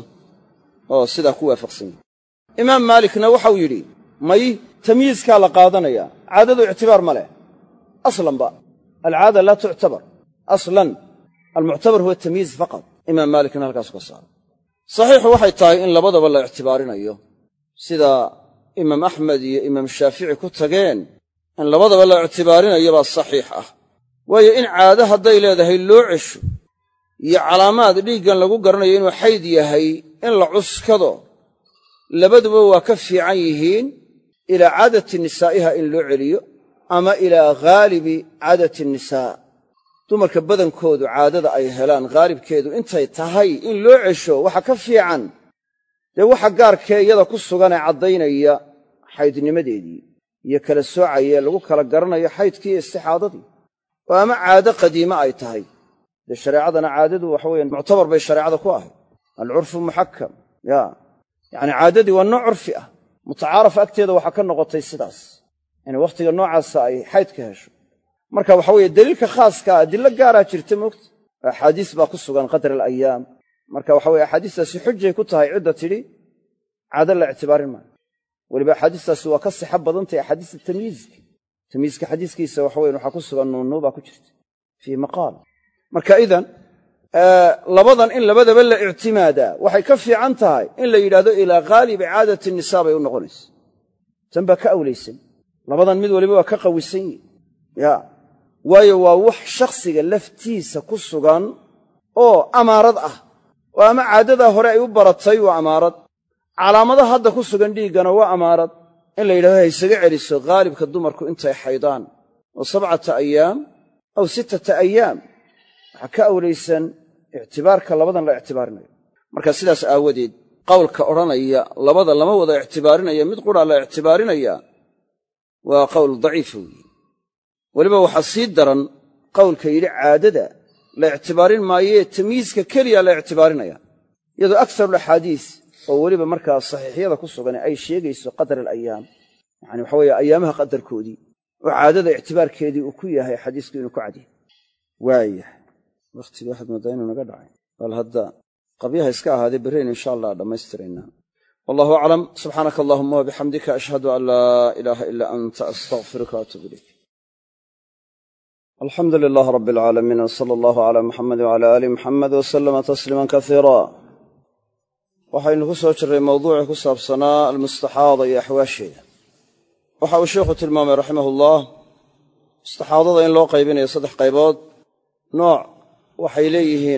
oo sidaa ku waafaqsan yahay imaam maalikna waxau yidhi may tamyiizkaa la qaadanaya caadadu ictibaar ma leh aslanba alcaada laa tuctabar aslan almuctabar huwa tamyiiz faqad imaam maalikna halkaasu ka saaray saxiixu waxay tahay in labadaba la ictibaarinayo sida imaam axmed iyo imaam shaafici ku tageen in labadaba la ictibaarinayo baa saxiix ah waayo in caado hadday leedahay loo cesho iyo calaamaad dhiiggan lagu garanayo inuu xayd yahay in la cuskado labaduba waa ka fiican yihiin ilaa caadati nisaa'iha in loo celiyo ama ilaa haalibi caadati nisaa dumarka badankoodu caadada ay helaan haalibkeedu intay tahay in loo cesho waxa ka fiican dee waxa gaarkee iyada ku suganee caddaynaya xaydnimadeedii iyo kala soocayee lagu kala garanayo xaydkii iyo istixaadadii oo ama caado qadiime ay tahay dee shareecadana caadadu waxa weeye muctabar bay shareecada ku ahayd alcurfu muxakam yacni caadadii waa nooc curfi ah mutacaarafa agteeda waxaa ka noqotay sidaas inay wakhtiga noocaasa ay xayd ka hesho marka waxa weeye daliilka khaaskaa adillo gaaraa jirta moogta axaadiis baa ku sugan qadra alayaam marka waxa weye axaadiistaasi xujay ku tahay cidda tidhi caado la ictibaarin maayo weliba axaadiistaasi waa ka sixa badantahy axaadiista tamyiizka xadiiskiisa waxa weyan waxaa ku sugan nuunu baa ku jirta fii maqaal marka idan labadan in labadaba la ictimaadaa waxay ka fiican tahay in la yidhahdo ilaa ghaalibi caadati nisaa bay u noqonaysa tan baa ka awlaysan labadan mid waliba waa ka qawisan yihi ya waayo waa wax shakhsiga laftiisa ku sugan oo amaarad ah oo ama caadadaa hore ay u baratay waa amaarad calaamadaha hadda ku sugan dhiiggana waa amaarad in la yidhahdo ha isaga celiso haalibka dumarku intay xaydaan oo 7 ayaam aw 6 ayaam waxaa ka awlaysan ictibaarka labadan la ictibaarinayo marka sidaas aawadeed qowlka odhanaya labada lama wada ictibaarinaya mid qura la ictibaarinaya waa qowl daciif weeye weliba waxaa sii daran qowlka yidhi caadada la ictibaarin maayee tamyiizka keliya la ictibaarinaya iyadoo akarulaxaadiis oo weliba markaa saxiixyada ku sugan ay sheegayso qadar alayaam yani waxa weeye ayaamaha qadarkoodii oo caadada ictibaarkeedii uu ku yahay xadiisku inuu ku cadyahay waayah wakhtigii waxaad moodaa inuu naga dhacay bal hadda qabyaha iska ahaadee berraynu insha allah dhammaystiraynaa wallahu aclam subxaanaka allahuma wabixamdika ashhadu an laa ilaaha ilaa anta astaqfiruka waatuubu ilayk alxamdu lilaah rabbi alcaalamiin wsala allahu calaa muxamed wcala aali muxamed wasalama tasliiman kasiira waxaynu ku soo jirray mawduucii ku saabsanaa almustaxaada iyo axwaasheeda waxa uu sheikhu tilmaamay raximahullah mustaxaadada in loo qaybinayo 3 qaybood nooc waxay leeyihiin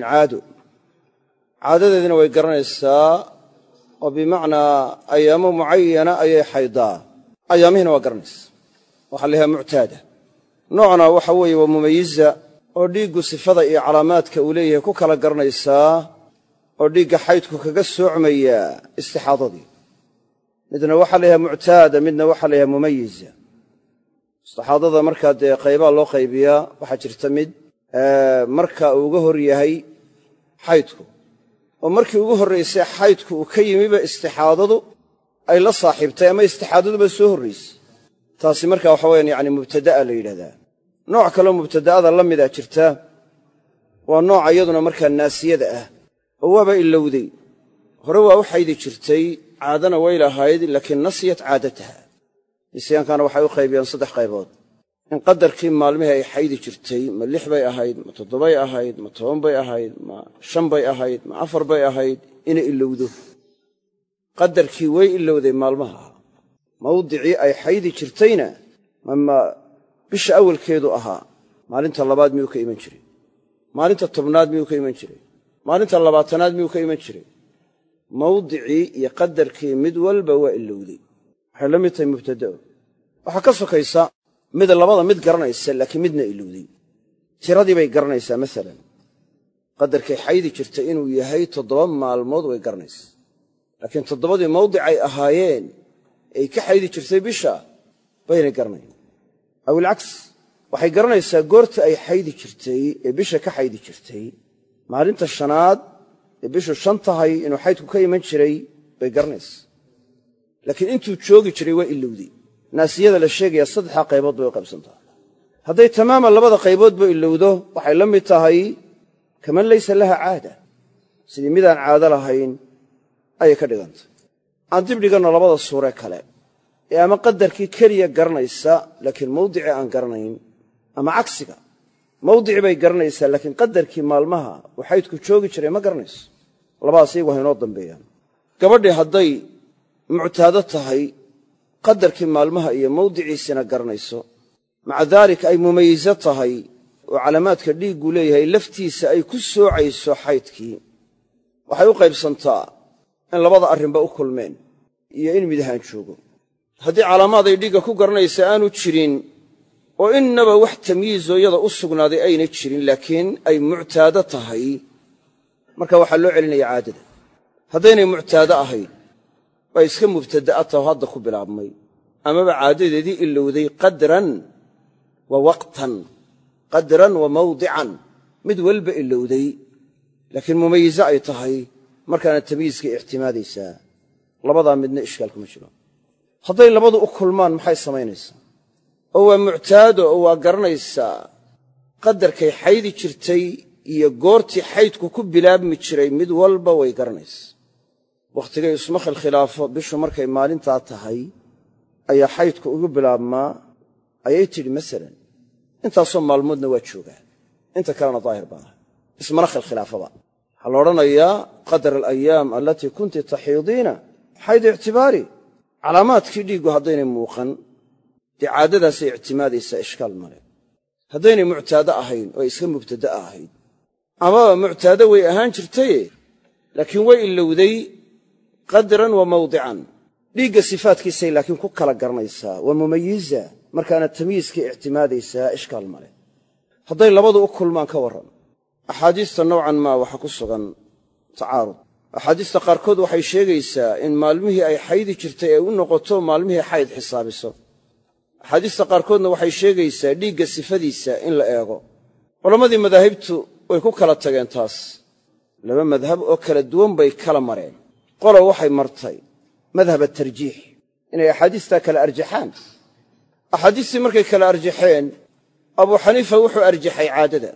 caadadeedina way garanaysaa oo bimacnaa ayaamo mucayana ayay xaydaa ayaamihiina waa garanaysa waxaa la yahaa muctaada noocna waxa weeye waa mumayiza oo dhiiggu sifada iyo calaamaadka uu leeyahay ku kala garanaysaa oo dhiigga xaydku kaga soocmaya istixaadadii midna waxaa la yahaa muctaada midna waxaa la yahaa mumayiza istixaadada markaa dee qaybaa loo qaybiyaa waxaa jirta mid marka uu uga hor yahay xaydku oo markii ugu horraysay xaydku uu ka yimiba istixaadadu ay la saaxiibtay ama istixaadaduba soo horraysay taasi markaa waxa weyaan yani mubtada'a la yidhahdaa nooc kaleo mubtada'ada la mida jirta waa nooca iyaduna markaa naasiyada ah oo waaba ilowday hore waa u xaydi jirtay caadana way lahayd laakiin nasiyat caadataha nisyaankana waxay u qaybiyaan 3 qaybood in qadarkii maalmihii ay xaydi jirtay ma 6 bay ahayd ma 7 bay ahayd ma 10 bay ahayd ma 5 bay ahayd ma 4 bay ahayd inay ilowdo qadarkii way ilowday maalmaha mawdicii ay xaydi jirtayna mama bisha awalkeedu ahaa maalinta 2aad miyuu ka iman jiray maalinta 10aad miyuu ka iman jiray maalinta 20aad miyuu ka iman jiray mawdicii iyo qadarkii mid walba waa ilowday waxay la mid tahay mubtada'o waxaa ka sokaysa mid labada mid garanaysa laakiin midna ilowday tiradii bay garanaysaa maalan qadarkay xaydi jirtay inuu yahay 7 maalmood way garanaysaa laakiin 7dii mawdicay ahaayeen ay ka xaydi jirtay bisha baynay garanayn aw ilcaks waxay garanaysaa goorta ay xaydi jirtay ee bisha ka xaydi jirtay maalinta 5aad ee bishu 5 tahay inuu xaydku ka iman jiray bay garanaysaa laakiin intuu joogi jiray waa ilowday naasiyada la sheegaya 3 qaybood bay u qaybsantahay hadday tamaaman 2 qayboodba ilowdo waxay la mid tahay kaman laysa laha caada sidii midaan caado lahayn ayay ka dhigantay aan dib dhiganno 2 suure kale ee ama qadarkii keliya garanaysa laakiin mawdicii aan garanayn ama cagsiga mawdicii bay garanaysaa laakiin qadarkii maalmaha uu xaydku joogi jiray ma garanayso labadaas iyagu ha inoo dambeeyaan gabadhii hadday muctaado tahay qadarkii maalmaha iyo mawdiciisina garanayso maca daalika ay mumayizo tahay oo calaamaadka dhiiggu leeyahay laftiisa ay ku soocayso xaydkii waxay u qaybsantaa in 2 arrinba u kulmeen iyo in mid ahaan joogo haddii calaamaad ay dhiigga ku garanaysa aanu jirin oo innaba wax tamyiizo iyada u sugnaaday ayna jirin laakiin ay muctaado tahay marka waxaa loo celinaya caadada haddaynay muctaado ahayn bay iska mubtada'a taho hadda ku bilaabmay amaba caadadeedii ilowday qadran wa waqtan qadran wa mawdican mid walba ilowday laakiin mumayize ay tahay markaana tamyiizkay ixtimaadaysaa labadaa midna ishkaal kuma jiro. hadday labadu u kulmaan maxay samaynaysaa? oo waa muctaado oo waa garanaysaa qadarkay xaydi jirtay iyo goortii xaydku ku bilaabmi jiray mid walba way garanaysaa. wakhtigay isma khilkhilaafo bishu markay maalintaa tahay ayaa xaydku ugu bilaabmaa ayay tidhi masalan intaasoo maalmoodna waa joogaa inta kalena daahir baan ahay ismana khilkhilaafaba waxaa la odhanayaa qadar alayaam allatii kunti taxiidiina xayd ictibaari calaamaadkii dhiiggu haddaynay muuqan dee caadadaasay ictimaadaysaa ishkaal male. haddaynay muctaado ahayn oo iska mubtada'a ahayd amaba muctaado way ahaan jirtaye laakiin way ilowday qadran wa mawdican dhiigga sifaadkiisay laakiin ku kala garanaysaa waa mumayiza markaana tamyiiskay ictimaadaysaa ishkaal male. hadday labadu u kulmaan ka warran axaadiista nowcan maa waxa ku sugan tacaarud. axaadiista qaarkood waxay sheegaysaa in maalmihii ay xaydi jirtay ay u noqoto maalmihii xayd xisaabiso. axaadiista qaarkoodna waxay sheegaysaa dhiigga sifadiisa in la eego. culammadii madaahibtu way ku kala tageen taas. laba madhab oo kala duwan bay kala mareen. qolo waxay martay madhab atarjiix inay axaadiistaa kala arjaxaan. axaadiistii markay kala arjaxeen abuu xaniifa wuxuu arjaxay caadada.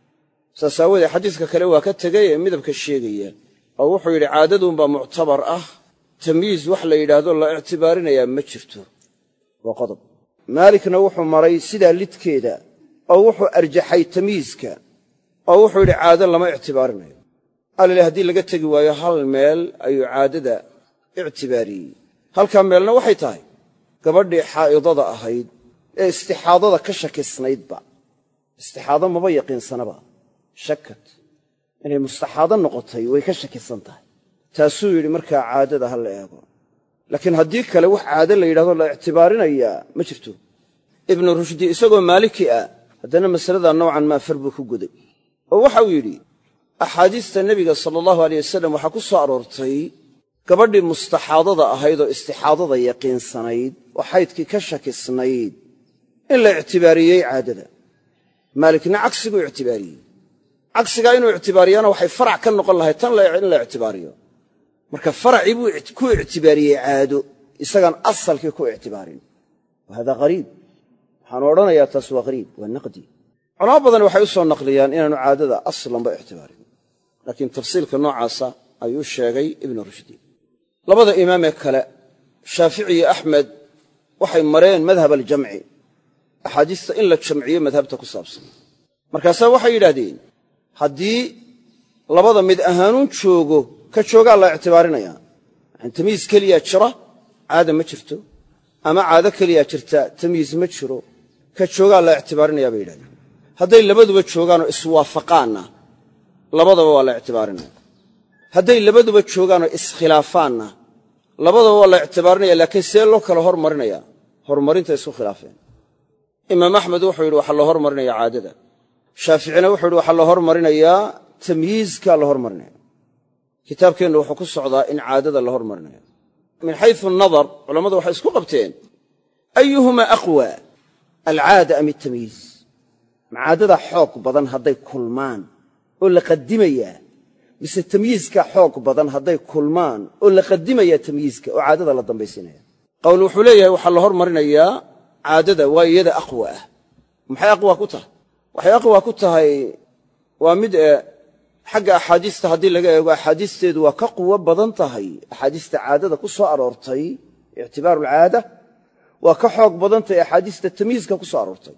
saas aawoodee xadiiska kale waa ka tegay ee midabka sheegaya oo wuxuu yidhi caadaduunbaa muctabar ah tamyiiz wax la yidhaahdo la ictibaarinayaa ma jirto. waa qodob. maalikna wuxuu maray sidaa lidkeeda oo wuxuu arjaxay tamyiizka oo wuxuu yidhi caado lama ictibaarinayo. alile haddii laga tegi waayo hal meel ayuu caadada ictibaariyey. halkaa meelna waxay tahay gabadhii xaa'idada ahayd ee istixaadada ka shakisnaydba istixaado maba yaqiinsanaba shakad inay mustaxaado noqotay way ka shakisan tahay. taasuu yidhi markaa caadada ha la eego. laakiin haddii kale wax caado la yidhahdo la ictibaarinayaa ma jirto. ibnu rushdi isagoo maaliki ah haddana masaladaa nowcan maa far buu ku goday oo waxauu yidhi axaadiista nebiga sala allahu aleyh wasalam waxaa ku soo aroortay gabadhii mustaxaadada ahayd oo istixaadada yaqiinsanayd oo xaydkii ka shakisnayd in la ictibaariyey caadada. maalikna cagsiguu ictibaariyey. cagsigaa inuu ictibaariyana waxay farac ka noqon lahayd tan in la ictibaariyo. marka faracii buu ku ictibaariyey caado isagaan asalkii ku ictibaarin. wa hada hariib. waxaanu odhanayaa taas waa hariib, waa naqdi. culamo badan waxay u soo naqliyaan inaanu caadada aslanba ictibaarin. laakiin tafsiilka noocaasa ayuu sheegay ibnu rushdi. labada imaamee kale shaafici iyo axmed waxay mareen madhab aljamci axaadiista in la jamciyo madhabta ku saabsan. markaasaa waxay yidhaahdeen haddii labada mid ahaanuun joogo ka joogaa la ictibaarinayaa. yani tamyiiz keliyaa jira caada ma jirto, ama caado keliyaa jirta tamyiiz ma jiro, ka joogaa la ictibaarinayaa bay yidhahdeen. hadday labaduba joogaanoo iswaafaqaanna labadaba waa la ictibaarinaya. hadday labaduba joogaanoo iskhilaafaanna labadaba waa la ictibaarinaya. laakiin see loo kala hormarinaya? horumarinta isku khilaafeen. imaam axmed wuxuu yidhi waxaa la hormarinaya caadada. shaaficina wuxuu yidhi waxaa la hormarinayaa tamyiizka la hormarinaya. kitaabkeennu wuxuu ku socdaa in caadada la hormarinayo. min xaysu nadar culammadu waxay isku qabteen ayuhumaa aqwa alcaada am itamyiiz. macaadada xoog badan hadday kulmaan oo la qadimayaa, mise tamyiizka xoog badan hadday kulmaan oo la qadimayaa tamyiizka oo caadada la dambaysinaya. qowl wuxuu leeyahay waxaa la hormarinayaa caadada waa iyada aqwa ah. maxay aqwa ku tahay? waxay aqwa ku tahay waa mid xagga axaadiista haddii laga eego axaadiisteedu waa ka quwo badan tahay axaadiista caadada ku soo aroortay. ictibaaru alcaada waa ka xoog badan tahay axaadiista tamyiizka ku soo aroortay.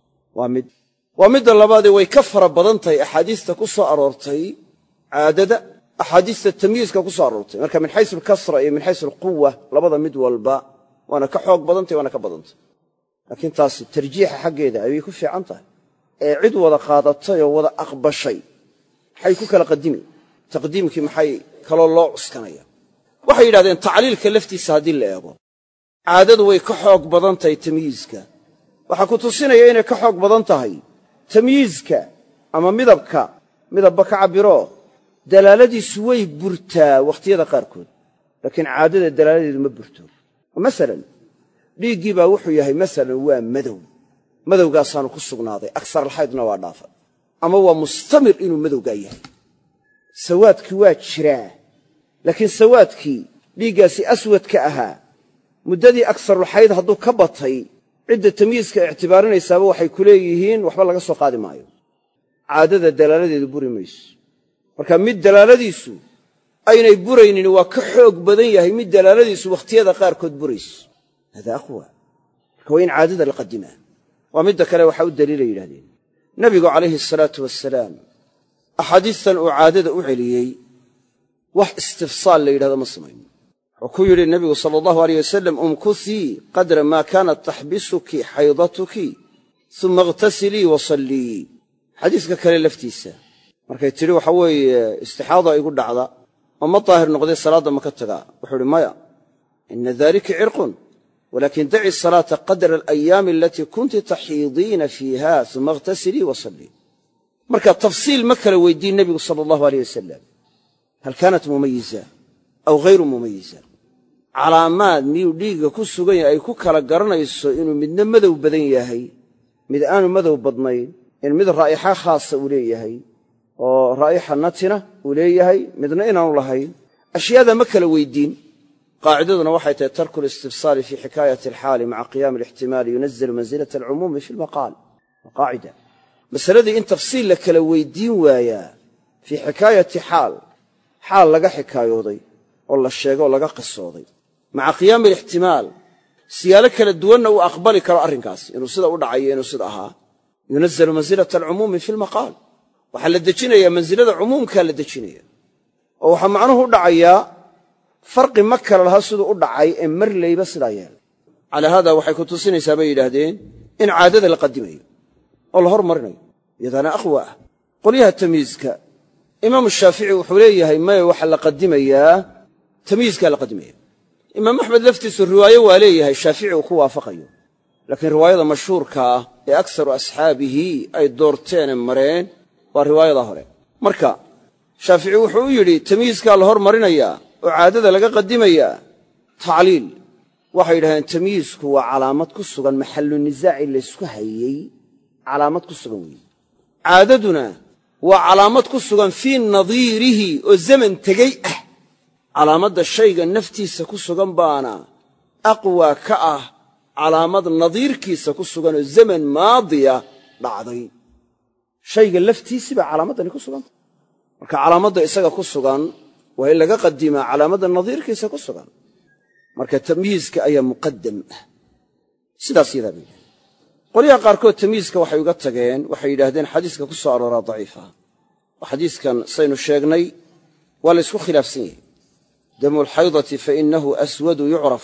waa midda labaadee way ka fara badan tahay axaadiista ku soo aroortay caadada axaadiista tamyiizka ku soo aroortay. marka min xaysu alkasra iyo min xaysu alquwa labada mid walba waana ka xoog badantay waana ka badantay. laakiin taasi tarjiixa xaggeeda ayay ku fiican tahay. ee cid wada qaadatay oo wada aqbashay maxay ku kala qadimi? taqdiimkii maxay kaloo loo cuskanaya? waxay yidhahdeen tacliilka laftiisa haddii la eego caadadu way ka xoog badan tahay tamyiizka. waxaa ku tusinaya inay ka xoog badan tahay tamyiizka ama midabba ka cabbiro dalaaladiisu way burtaa wakhtiyada qaarkood, laakiin caadada dalaaladeedu ma burto. masalan dhiiggii baa wuxuu yahay masalan waa madow, madowgaasaanu ku sugnaaday, agsaralxaydna waa dhaafay, ama waa mustamir inuu madowgaa yahay. sawaadkii waa jiraa, laakiin sawaadkii dhiiggaasi aswad ka ahaa muddadii agsarulxayd hadduu ka batay cidda tamyiiska ictibaarinaysaaba waxay ku leeyihiin waxba laga soo qaadi maayo caadada dalaaladeedu buri mayso marka mid dalaaladiisu aynay buraynin waa ka xoog badan yahay mid dalaaladiisu wakhtiyada qaarkood burayso hada aqwa marka waa in caadada la qadimaa waa midda kale waxaa u daliila yidhahdeen nebigu calayhi asalaatu wassalaam axaadiistan uu caadada u celiyey wax istifsaal la yidhahdo ma samayn wuxuu ku yidhi nebigu sala allahu alayh wasalam umkuthii qadra maa kaanat taxbisuki xaydatuki uma ightasilii wasallii xadiiska kale laftiisa markay tidhi waxa weeye istixaada igu dhacda oo ma daahir noqday salaadda ma ka tagaa wuxuu idhi maya ina dalika cirqun walakin daci asalaata qadra alayaami alatii kunti taxiidiina fiiha uma ightasilii wasallii marka tafsiil ma kala weydiin nebigu sala allahu alayh wasalam hal kaanat mumayiza aw hayru mumayiza calaamaad miyuu dhiigga ku sugan yahay ay ku kala garanayso inuu midna madow badan yahay mid aanu madow badnayn in mid raa'ixa khaasa uu leeyahay oo raa'ixa natina uu leeyahay midna inaanu lahayn ashyaada ma kala weydiin qaacidaduna waxay tahay tarku listifsaali fii xikaayati alxaali maca qiyaami alixtimaali yunazilu mansilata alcumuumi fi lmaqaal waa qaacida masaladii in tafsiil la kala weydiin waayaa fii xikaayati xaal laga xikaayooday oo la sheegay oo laga qisooday maca qiyaami alixtimaal siyaalo kala duwanna uu aqbali karo arrinkaas inuu sida u dhacayo inuu sida ahaa yunazalu mansilata alcumuumi fi lmaqaal waxaa la dejinayaa mansilada cumuumkaa la dejinaya oo waxaa macnuhu u dhacayaa farqi ma kala lahaa siduu u dhacay ee mar layba sidaa yeelay calaa haada waxay ku tusinaysaa bay yidhaahdeen in caadada la qadimayo oo la hormarinayo iyadaana aqwa ah qolyaha tamyiizka imaamu shaafici wuxuu leeyahay maya waxa la qadimayaa tamyiizkaa la qadimaya imaam axmed laftiisu riwaayo waa leeyahay shaafici uu ku waafaqayo laakiin riwaayada mashhuurka ah ee aksaru asxaabihi ay doorteene mareen waa riwaayada hore marka shaafici wuxuu u yidhi tamyiizkaa la hormarinayaa oo caadada laga qadimayaa tacliil waxay yidhahdeen tamyiizku waa calaamad ku sugan maxallu nisaaci laysku hayey calaamad ku sugan weeye caadaduna waa calaamad ku sugan fii nadiirihi oo zaman tegey ah calaamadda shayga naftiisa ku sugan baana aqwaa ka ah calaamad nadiirkiisa ku sugan oo zaman maadiya dhacday shayga laftiisii baa calaamaddani ku suganta marka calaamadda isaga ku sugan waa in laga qadimaa calaamadda nadiirkiisa ku sugan marka tamyiizka ayaa muqaddam ah sidaas yadaa bay yidhahdeen qolyaha qaarkood tamyiizka waxay uga tageen waxay yidhaahdeen xadiiska ku soo arooraa daciifa oo xadiiskan saynu sheegnay waa la ysku khilaafsan yahay damu alxaydati fainahu aswadu yucraf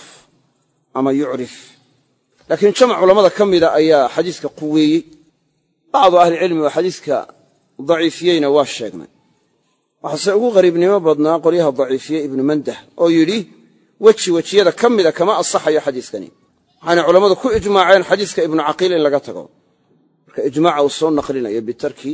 ama yucrif laakiin jamac culammada ka mida ayaa xadiiska quweeyey bacdu ahlicilmi oo xadiiska daciifiyeyna waa sheegnay waxaase ugu qariibnimo badnaa qolyaha daciifiye ibnu mandah oo yidhi wejiyada ka mida kama asaxayo xadiiskani waxaanay culammadu ku ijmaaceen xadiiska ibnu caqiil in laga tago marka ijmaaca uu soo naqlinayo bitarki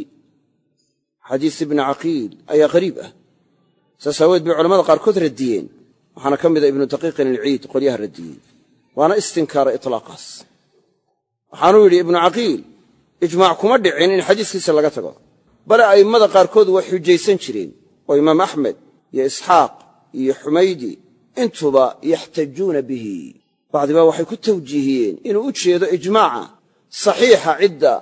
xadiis ibni caqiil ayaa qariib ah saas aaweed bay culamada qaarkood radiyeen waxaana ka mida ibnu daqiiqin alciid qolyaha radiyey waana istinkaara itlaaqaas waxaanuu yidhi ibnu caqiil ijmaac kuma dhicin in xadiiskiisa laga tago bale a'immada qaarkood waa xujaysan jireen oo imaam axmed iyo isxaaq iyo xumaydi intuba yaxtajuuna bihi bacdibaa waxay ku tawjiihiyeen inuu u jeedo ijmaaca saxiixa cidda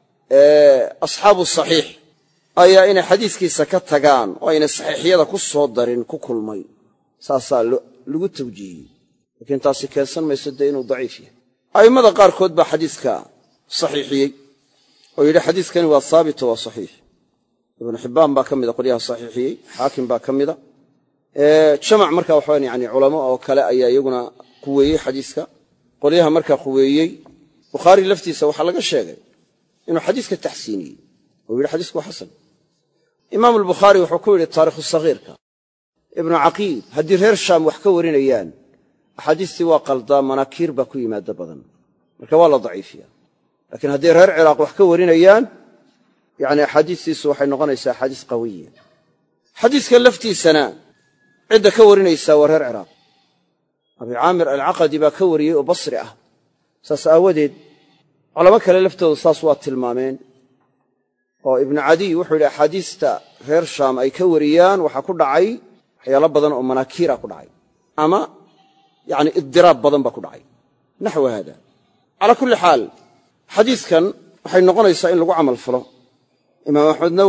asxaabu saxiix ayaa inay xadiiskiisa ka tagaan oo ayna saxiixyada ku soo darin ku kulmay saasaa lagu tawjiihiyey laakiin taasi keensan mayso dee inuu daciif yahay a'immada qaarkood baa xadiiska saxiixiyey oo yidhi xadiiskani waa haabito waa saxiix ibnu xibbaan baa ka mida qolyaha saxiixiyey xaakim baa ka mida jamac marka waxaan yani culamo oo kale ayaa iyaguna quweeyey xadiiska qolyaha markaa quweeyey bukhaari laftiisa waxaa laga sheegay inuu xadiiska taxsiiniyey oo yidhi xadiisku waa xasan imaamu albukhaari wuxuu ku yidhi taarikhu sagiirka ibnu caqiil haddii reer shaam wax ka warinayaan axaadiistii waa qaldaa manaakiir baa ku yimaada badan marka waa la daciifiya laakiin haddii reer ciraaq wax ka warinayaan yani axaadiistiisu waxay noqonaysaa axaadiis qawiya xadiiska laftiisana cidda ka warinaysaa waa reer ciraaq abi caamir alcaqadi baa ka wariyey oo basri ah saas aawadeed culamo kale laftoodu saas waa tilmaameen oo ibnu cadiy wuxuu yidhi axaadiista reer shaam ay ka wariyaan waxaa ku dhacay waxyaalo badan oo manaakiira ku dhacay ama yani idiraab badan baa ku dhacay naxwa haada calaa kulli xaal xadiidkan waxay noqonaysaa in lagu camal falo imaam axmedna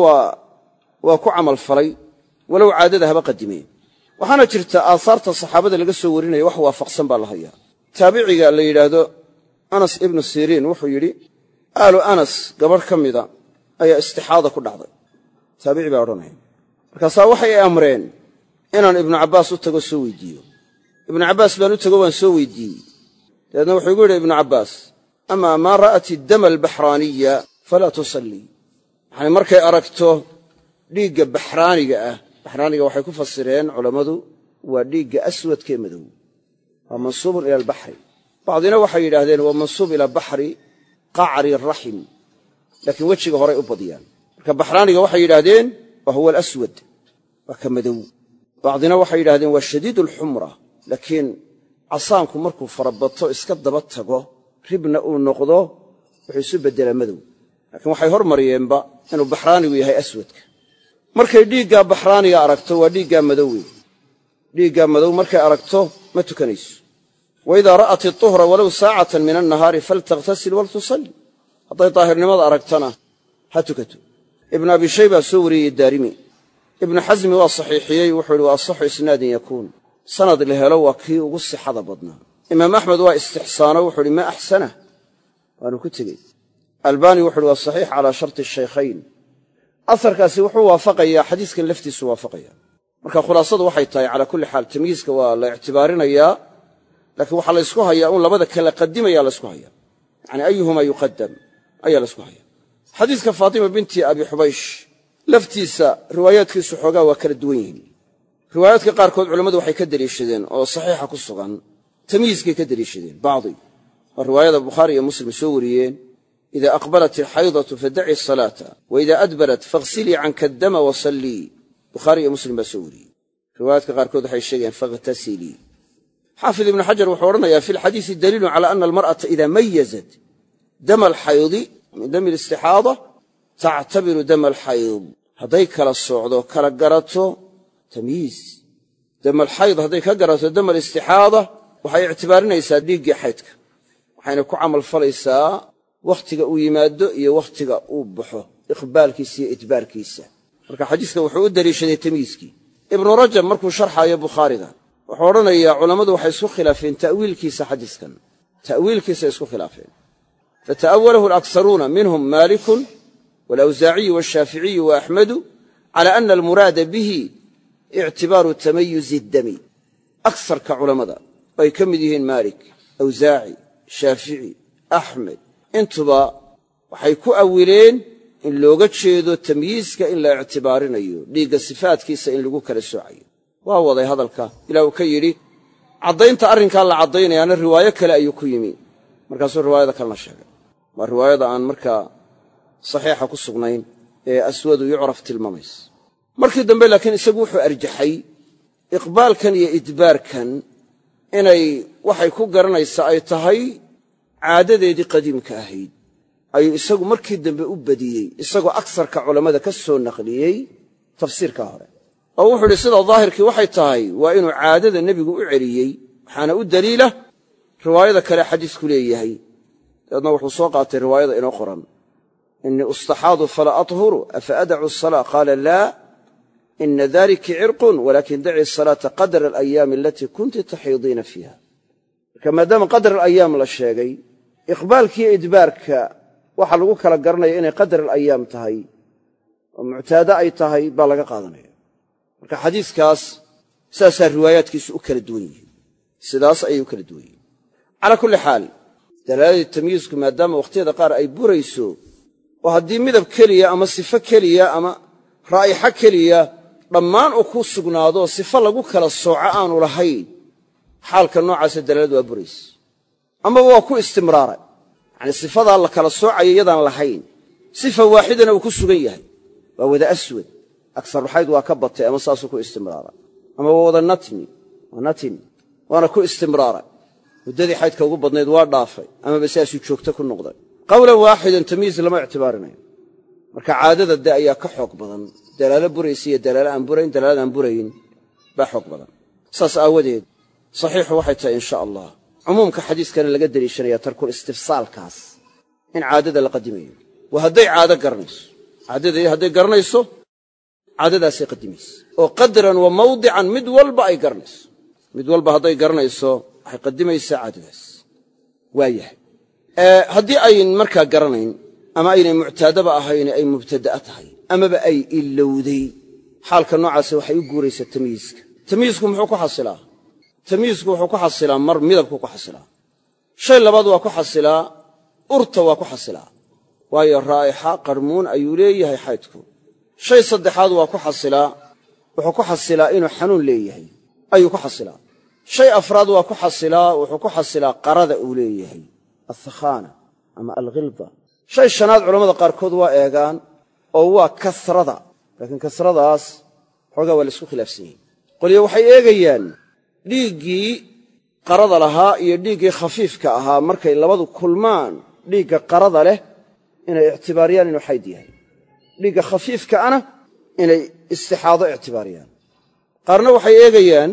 waa ku camal falay walow caadada haba qadimeen waxaana jirta aasaarta saxaabada laga soo warinaya wax waafaqsan baa la hayaa taabiciga la yidhaahdo anas ibnu siriin wuxuu yidhi aalu anas gabadh ka mida ayaa istixaada ku dhacday taabici baa odhanaya markaasaa waxay amreen inaan ibnu cabbaas u tago soo weydiiyo ibnu cabbaas baan u tago waan soo weydiiyey dabeedna wuxuu igu yidhi ibnu cabbaas amaa maa ra'at iddama albaxraaniya falaa tusallii yacni markay aragto dhiigga baxraaniga ah baxraaniga waxay ku fasireen culammadu waa dhiigga aswadkee madow waa mansuubun ila albaxri bacdina waxay yidhaahdeen waa mansuub ila baxri qacri raxim laakiin wejiga horay u badiyaan marka baxraaniga waxay yidhaahdeen wa huwa alaswad waa ka madow bacdina waxay yidhahdeen waa shadiid alxumra laakiin casaanku markuu farabato iska daba tago ribna uu noqdo wuxuu isu beddelaa madow laakiin waxay hormariyeenba inuu baxraanigu yahay aswadka markay dhiiggaa baxraaniga aragto waa dhiiggaa madow wey dhiiggaa madow markay aragto ma tukanayso wa idaa ra'at iطuhra walow saacatan min annahaari faltakhtasil waltusalli hadday daahirnimada aragtana ha tukato ibnu abi shayba soo wariyey daarimi ibnu xasmi waa saxiixiyey wuxuu ihi wa asaxu isnaadin yakuun sanad la helo waa kii ugu sixada badnaa imaam axmed waa istixsaano wuxuu ihi ma axsanah waanu ku tegey albaani wuxu uhi waa saxiix calaa sharti shaykhayn asarkaasi wuxuu waafaqayaa xadiiskan laftiisu waafaqaya marka khulaasadu waxay tahay calaa kulli xaal tamyiiska waa la ictibaarinayaa laakiin waxaa laysku hayaa un labada kala qadimaya laysku hayaa yacni ayuhumaa yuqadam ayaa laysku hayaa xadiiska faatima binti abi xubaysh laftiisa riwaayaadkiisu xoogaa waa kala duwan yihiin riwaayaadka qaarkood culammadu waxay ka deliishadeen oo saxiixa ku sugan tamyiiskay ka deliishadeen bacdi waa riwaayada bukhaari iyo muslim soo wariyeen ida aqbalat alxaydatu fadaci asalaata wa ida adbarat faghsilii canka addama wasallii bukhaari iyo muslim baa soo wariyey riwaayaadka qaarkood waxay sheegeen faghtasilii xaafid ibnu xajar wuxuu odhanayaa fi lxadiisi daliilun cala ana almar'ata ida mayazat dama alxaydi min dami alistixaada tactabiru dama alxayd hadday kala soocdo kala garato tamyiiz dama alxayd hadday ka garato dama alistixaada waxay ictibaarinaysaa dhiiggii xaydka waxayna ku camal falaysaa wakhtiga uu yimaado iyo wakhtiga uu baxo iqbaalkiisa iyo idbaarkiisa marka xadiiska wuxuu u deliishaday tamyiizkii ibnu rajab markuu sharxaayo bukhaariga wuxuu odhanayaa culammadu waxay isku khilaafeen ta'wiilkiisa xadiiskan ta'wiilkiisa isku khilaafeen fata'awalahu alaksaruuna minhum maalikun waalawsaaciyu waalshaaficiyu wa axmedu cala ana almuraada bihi ictibaaru tamayuzi iddami aksarka culammada ay ka mid yihiin maalik awsaaci shaafici axmed intuba waxay ku awileen in looga jeedo tamyiizka in la ictibaarinayo dhiigga sifaadkiisa in lagu kala soocayo waa waday hadalka ilaa uu ka yidhi caddaynta arrinkaa la caddaynayaana riwaayo kale ayuu ku yimi markaasuu riwaayada kalena sheegay waa riwaayada aan markaa saxiixa ku sugnayn ee aswadu yucraf tilmaamaysa markii dambe laakiin isagu wuxuu arjaxay iqbaalkan iyo idbaarkan inay waxay ku garanaysaa ay tahay caadadeedii qadiimka ahayd ayuu isagu markii dambe u badiyey isagoo agsarka culammada ka soo naqliyey tafsiirkaa hore oo wuxuu idhi sida daahirkii waxay tahay waa inuu caadada nebigu u celiyey waxaana u daliila riwaayada kale xadiisku leeyahay dabeedna wuxuu soo qaatay riwaayada inoo qoran innii ustaxaadu falaa athuru afa adacu asalaa qaala laa ina dalika cirqun walaakin daci asalaata qadra alayaami alatii kunti taxiidiina fiiha marka maadaama qadra alayaam la sheegay iqbaalkiiyo idbaarka waxaa lagu kala garanaya inay qadar alayaam tahay oo muctaado ay tahay baa laga qaadanaya marka xadiiskaas saasaa riwaayaadkiisu u kala duwan yihiin sidaas ayay u kala duwan yihiin calaa kulli xaal dalaaladii tamyiizku maadaama wakhtiyada qaar ay burayso oo haddii midab keliya ama sifo keliya ama raa'ixa keliya dhammaan uu ku sugnaado sifo lagu kala sooco aanu lahayn xaalka noocaasa dalaaladu waa buraysa amaba waa ku istimraaray yacnii sifadaa la kala soocayo iyadaan lahayn sifa waaxidana uu ku sugan yahay waa wada aswad agsarulxayd waa ka batay ama saasuu ku istimraaray ama waa wada natin waana ku istimraaray muddadii xaydka ugu badnayd waa dhaafay amaba saasuu joogto ku noqday qawlan waaxidan tamyiiz lama ictibaarinayo marka caadada de ayaa ka xoog badan dalaalo buraysa iyo dalaalo aan burayn dalaalada aan burayn baa xoog badan saas aawadeed saxiixu waxay tahay insha allah cumuumka xadiiskana laga deliishanaya tarkul istifsaalkaas in caadada la qadimayo waa hadday caado garanayso caadadii hadday garanayso caadadaasay qadimaysa oo qadran wa mawdican mid walba ay garanayso mid walba hadday garanayso waxay qadimaysaa caadadaas waayahay haddii ayn markaa garanayn ama aynay muctaadaba ahayn ay mubtada'a tahay amaba ay ilowday xaalka noocaasa waxay u guuraysaa tamyiiska tamyiisku muxuu ku xasilaa tamyiisku wuxuu ku xasilaa mar midabku ku xasilaa shay labaad waa ku xasilaa urta waa ku xasilaa waayo raa'ixa qarmuun ayuu leeyahay xaydku shay saddexaad waa ku xasilaa wuxuu ku xasilaa inuu xanuun leeyahay ayuu ku xasilaa shay afraad waa ku xasilaa wuxuu ku xasilaa qarada uu leeyahay athakhaana ama alghilda shay shanaad culammada qaarkood waa eegaan oo waa kasrada laakiin kasradaas xoogaa waa la isku khilaafsan yahay qolyo waxay eegayaan dhiiggii qarada lahaa iyo dhiiggii khafiifka ahaa markay labadu kulmaan dhiigga qarada leh inay ictibaariyaan inuu xayd yahay dhiigga khafiifka ana inay istixaado ictibaariyaan qaarna waxay eegayaan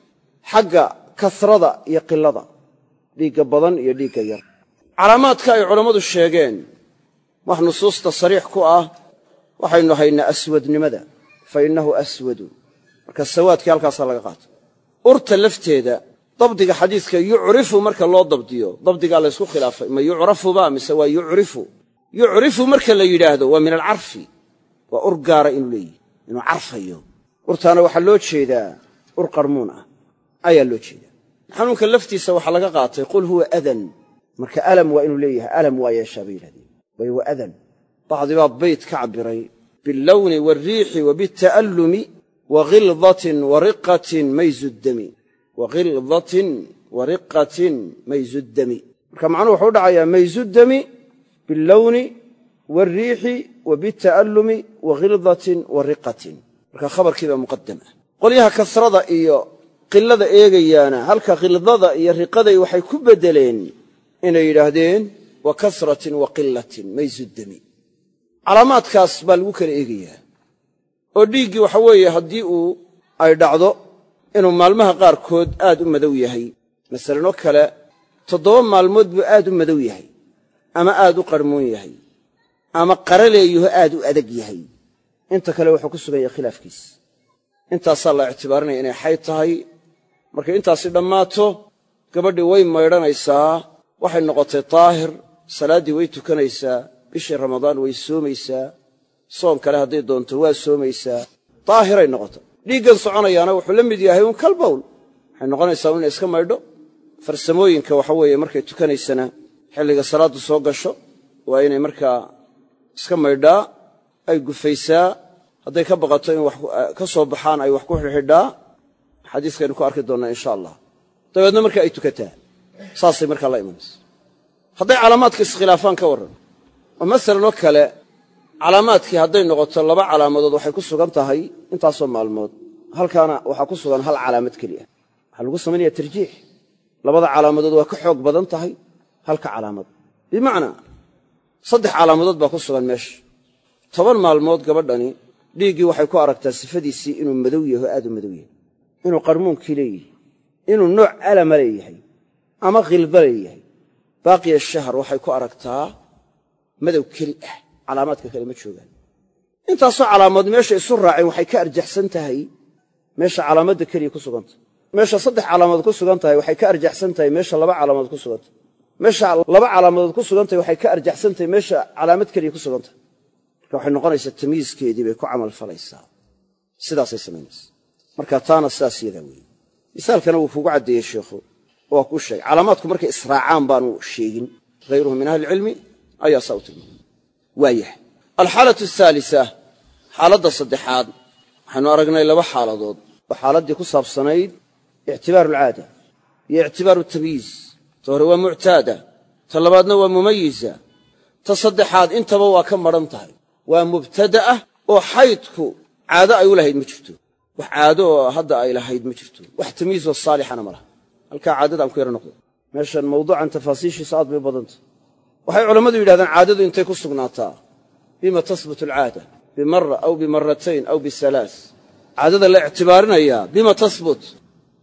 xagga kasrada iyo qilada dhiigga badan iyo dhiigga yar calaamaadka ay culammadu sheegeen wax nusuusta sariix ku ah waxaynu haynaa aswadnimada fa innahu aswadu marka sawaadkii halkaasaa laga qaata urta lafteeda dabdiga xadiiska yucrifu marka loo dabdiyo dabdigaa la ysku khilaafay ma yucrafuba mise waa yucrifu marka la yidhaahdo waa min alcarfi waa ur gaara inuu leeyihi inuu carfayo urtaana waxaa loo jeedaa ur qarmuun ah ayaa loo jeedaa xanuunka laftiisa waxaa laga qaatay qul huwa adan marka alam waa inuu leeyahay alam waa yeeshaa bay yidhahdeen way wa adan bacdibaa bayt ka cabbiray billawni waalriixi wa bita'allumi wa ghildatin wa riqatin mayzuddami wa ghildatin wa riqatin mayzuddami marka macnuhu wuxuu u dhacayaa mayzuddami billawni waalriixi wa bita'allumi wa ghildatin wa riqatin marka khabarkiibaa muqaddam ah qolyaha kasrada iyo qilada eegayaana halka khildada iyo riqaday waxay ku beddeleen inay yidhaahdeen wa kasratin wa qillatin mayzuddami calaamaadkaas baa lagu kala eegayaa oo dhiiggii waxa weeye haddii ay dhacdo inuu maalmaha qaarkood aad u madow yahay masalan oo kale 7 maalmood buu aad u madow yahay ama aad u qarmuun yahay ama qaraleeyuhu aad u adag yahay inta kale wuxuu ku sugan yahay khilaafkiis intaasaa la ictibaarinaya inay xayd tahay markay intaasi dhammaato gabadhii way maydhanaysaa waxay noqotay daahir salaaddii way tukanaysaa bishii ramadaan way soomaysaa soom kale hadday doonto waa soomaysaa daahiray noqotay dhiiggan soconayaana wuxuu la mid yahay un kalbowl waxay noqonaysaa inay iska maydho farsamooyinka waxa weeye markay tukanaysana xilliga salaaddu soo gasho waa inay markaa iska maydhaa ay gufaysaa hadday ka baqato in wax ka soo baxaan ay wax ku xidhxidhaa xadiiskaynu ku arki doonnaa insha allah dabeedna marka ay tukataa saasay markaa la imanaysa hadday calaamaadka iskhilaafaan ka warran oo masalan oo kale calaamaadkii hadday noqoto 2 calaamadood waxay ku sugan tahay intaasoo maalmood halkaana waxaa ku sugan hal calaamad keliya waxaa lagu samaynaya tarjiix 2 calaamadood waa ka xoog badan tahay halka calaamad bimacnaa 3 calaamadood baa ku sugan meesha 10 maalmood gabadhani dhiiggii waxay ku aragtaa sifadiisii inuu madow yaho aad u madow yahay inuu qarmuunkii leeyahay inuu nooc alama leeyahay ama khilba leeyahay baaqiya shahr waxay ku aragtaa madow keli ah calaamaadka kale ma joogaan intaasoo calaamood meesha isu raaceen waxay ka arjaxsan tahay meesha calaamadda keliya ku sugantah meesha 3 calaamood ku sugan tahay waxay ka arjaxsan tahay meesha 2 calaamood ku sugan tahay meesha 2 calaamood ku sugan tahay waxay ka arjaxsan tahay meesha calaamad kaliya ku sugan tahay marka waxay noqonaysaa tamyiizkeedii bay ku camal falaysaa sidaasay samaynaysaa marka taana sidaas yadaa weeye misaalkana wuu kugu caddeeyey sheekhu waa kuu sheegay calaamaadku markay israacaan baanu sheegin hayruhu min ahli ilcilmi ayaa saa u tilmaamay waayahay alxaalatu ahaalisa xaaladda saddexaad waxaynu aragnay 2 xaaladood oo xaaladdii ku saabsanayd ictibaaru alcaada iyo ictibaaru tamyiiz ta hore waa muctaada ta labaadna waa mumayiza ta saddexaad intaba waa ka madhan tahay waa mubtada'ah oo xaydku caado ay u lahayd ma jirto wax caado oo hadda ay lahayd ma jirto wax tamyiizoo saalixana ma laha halkaa caadada aan ku yara noqdo meeshan mawduucan tafaasiishiisa aad bay badantah waxay culammadu yidhahdaan caadadu intay ku sugnaataa bima tahbutu alcaada bimara aw bimaratayn aw bisalaa caadada la ictibaarinayaa bima tahbut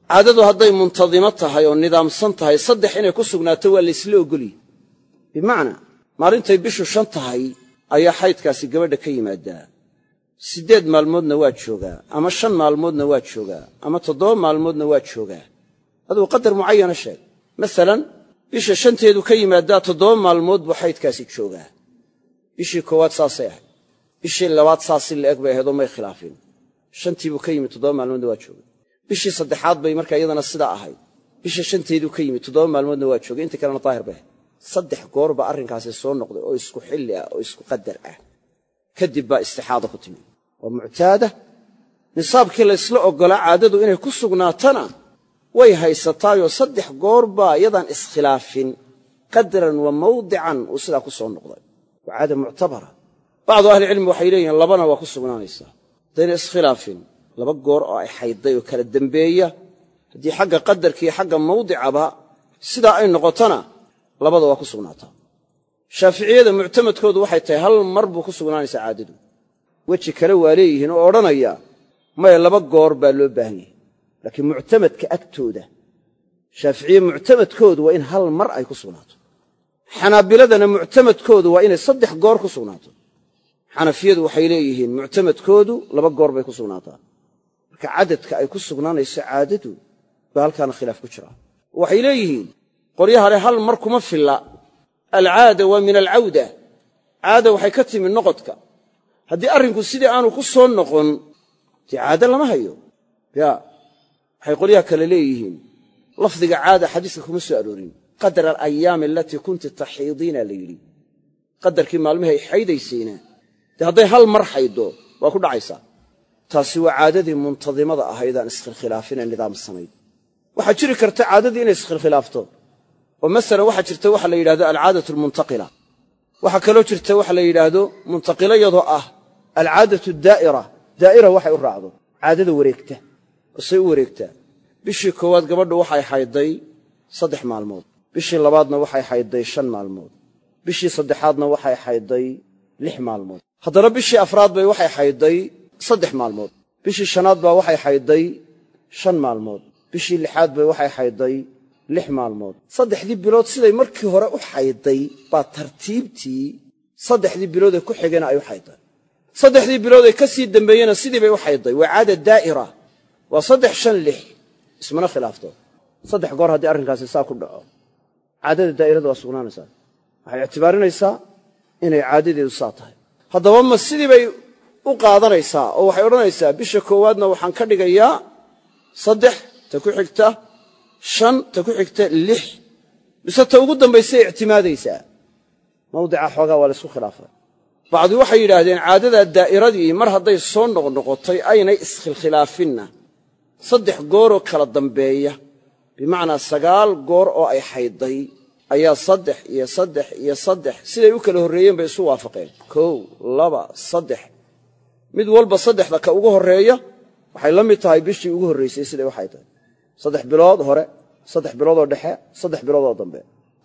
caadadu hadday muntadimo tahay oo nidaamsan tahay 3 inay ku sugnaato waa la isla ogoliyey bimacnaa maalintay bishu 5 tahay ayaa xaydkaasi gabadha ka yimaadaa 8 maalmoodna waa joogaa ama 5 maalmoodna waa joogaa ama 7 maalmoodna waa joogaa aduu qadar mucayyana sheeg masalan bisha 5teedu ka yimaadaa 7 maalmood buu xaydkaasi joogaa bishii koowaad saasay ahayd bishii labaad saasi la eg bay ahayd oo may khilaafin 5tii buu ka yimid 7 maalmoodna waa joogaa bishii saddexaad bay markaa iyadana sidaa ahayd bisha 5teedu ka yimid 7 maalmoodna waa joogay inta kalena daahir bay ahayd 3 goor baa arrinkaasi soo noqday oo isku xilli ah oo isku qadar ah kadib baa istixaada ku timi waa muctaada nisaabkii la isla ogolaa caadadu inay ku sugnaatana way haysataayoo 3 goor baa iyadan iskhilaafin qadran wa mawdican uu sidaa ku soo noqday waa caada muctabara bacdu ahli cilmi waxay leeyihiin labana waa ku sugnaanaysaa haddayna iskhilaafin 2 goor oo ay xayday oo kala dambeeya haddii xagga qadarka iyo xagga mawdicaba sidaa ay noqotona labada waa ku sugnaataa shaaficiyada muctamadkoodu waxay tahay hal mar buu ku sugnaanaysaa caadadu weji kale waa leeyihiin oo odhanaya maya 2 goor baa loo baahan yahay laakiin muctamadka agtooda shaaficiye muctamadkoodu waa in hal mar ay ku sugnaato xanaabiladana muctamadkoodu waa inay 3 goor ku sugnaato xanafiyadu waxay leeyihiin muctamadkoodu 2 goor bay ku sugnaataa marka cadadka ay ku sugnaanayso caadadu baa halkaana khilaaf ku jira waxay leeyihiin qoryaha leh hal mar kuma filla alcaada waa min alcawda caada waxay ka timi noqodka haddii arrinku sidii aanu ku soo noqon dee caada lama hayo waxay qolyaha kale leeyihiin lafdiga caada xadiiska kuma soo aroorin qadra alayaami alatii kunti taxiidiina la yidhi qadarkii maalmihii ay xaydaysayna dee hadday hal mar xaydo waa ku dhacaysaa taasi waa caadadii muntadimada ahaydaan iskhilkhilaafine nidaamsanayd waxaa jiri karta caadadii inay iskhilkhilaafto oo masalan waxaa jirta waxa la yidhahdo alcaadatu almuntaqila waxaa kaloo jirta waxa la yidhaahdo muntaqila iyadoo ah alcaadatu daa'ira daa'ira waxay u raacdo caadada wareegta oo say u wareegtaa bishii koowaad gabadhu waxay xayday 3 maalmood bishii labaadna waxay xayday 5 maalmood bishii saddexaadna waxay xayday 6 maalmood haddana bishii afraad bay waxay xayday 3 maalmood bishii shanaad baa waxay xayday 5 maalmood bishii lixaad bay waxay xayday 6 maalmood 3dii bilood siday markii hore u xayday baa tartiibtii 3dii bilood ee ku xigayna ay u xayday 3dii bilood ee ka sii dambeeyena sidii bay u xayday waa caada daa'ira waa 3 5 6 ismana khilaafto 3 goor haddii arrinkaasi saa ku dhaco caadada daa'irada waa sugnaanaysaa waxay ictibaarinaysaa inay caadadeedu saa tahay haddaba ma sidii bay u qaadanaysaa oo waxay odhanaysaa bisha koowaadna waxaan ka dhigayaa 3 ta ku xigta 5 ta ku xigta 6 bise ta ugu dambaysay ictimaadaysaa mawdica xoogaa waa la isku khilaafay bacdi waxay yidhaahdeen caadada daa'iradii mar hadday soo noqnoqotay aynay iskhilkhilaafinna 3 gooroo kala dambeeya bimacnaa 9 goor oo ay xayday ayaa 3 iyo 3 iyo 3 siday u kala horreeyeen bay isu waafaqeen 1 2 3 mid walba 3da ka ugu horreeya waxay la mid tahay bishii ugu horraysay siday waxay tahay 3 bilood hore 3 biloodoo dhexe 3 biloodoo dambe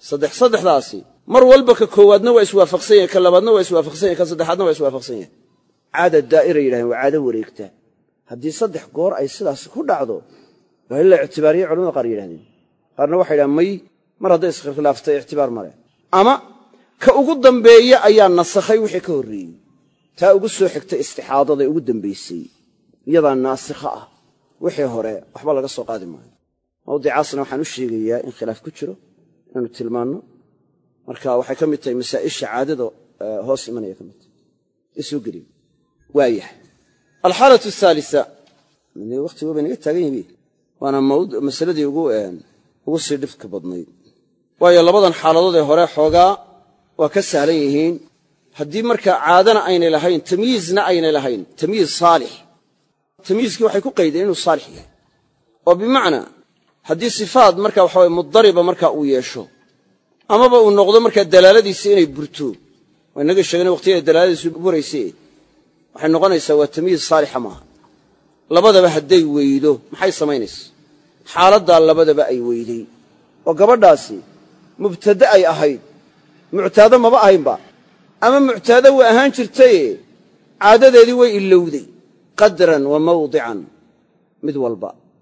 3daasi mar walba ka koowaadna waa iswaafaqsan yahay ka labaadna waa iswaafaqsan yahay ka saddexaadna waa iswaafaqsan yahay caada daa'ira yidhahdeen waa caado wareegta haddii 3 goor ay sidaas ku dhacdo waa in la ictibaariyey culamada qaar yidhahdeen qaarna waxay yidhahdeen may mar hadday iskhilaaftay ictibaar male ama ka ugu dambeeya ayaa nasakhay wixii ka horreeyey taa ugu soo xigtay istixaadada ugu dambaysay iyadaa naasikha ah wixii hore waxba laga soo qaadi maayo mawdicaasna waxaan u sheegayaa in khilaaf ku jiro inaanu tilmaanno marka waxay ka mid tahay masaa'isha caadada hoos imanaya ka mid tahay isuu geliy waayahay alxaalatu ahaalisa wakhtigu bay naga taagan yihiin waana masaladii ugu sii dhibka badnayd waayo labadan xaaladood ee hore xoogaa waa ka sahlan yihiin haddii markaa caadana aynay lahayn tamyiizna aynay lahayn tamyiiz saalix tamyiizkii waxay ku qaydeen inuu saalix yahay oo bimacnaa haddii sifaad markaa waxaway mudariba markaa uu yeesho amaba uu noqdo markaa dalaaladiisii inay burto waa innaga sheegna waqtiyaday dalaaladiisu buraysay waxay noqonaysaa waa tamyiiz saalixa maaha labadaba hadday weydo maxay samaynaysa xaaladdaa labadaba ay weyday oo gabadhaasi mubtade ay ahayd muctaado maba ahaynba ama muctaado way ahaan jirtaye caadadeedii way ilowday qadran wa mawdican mid walba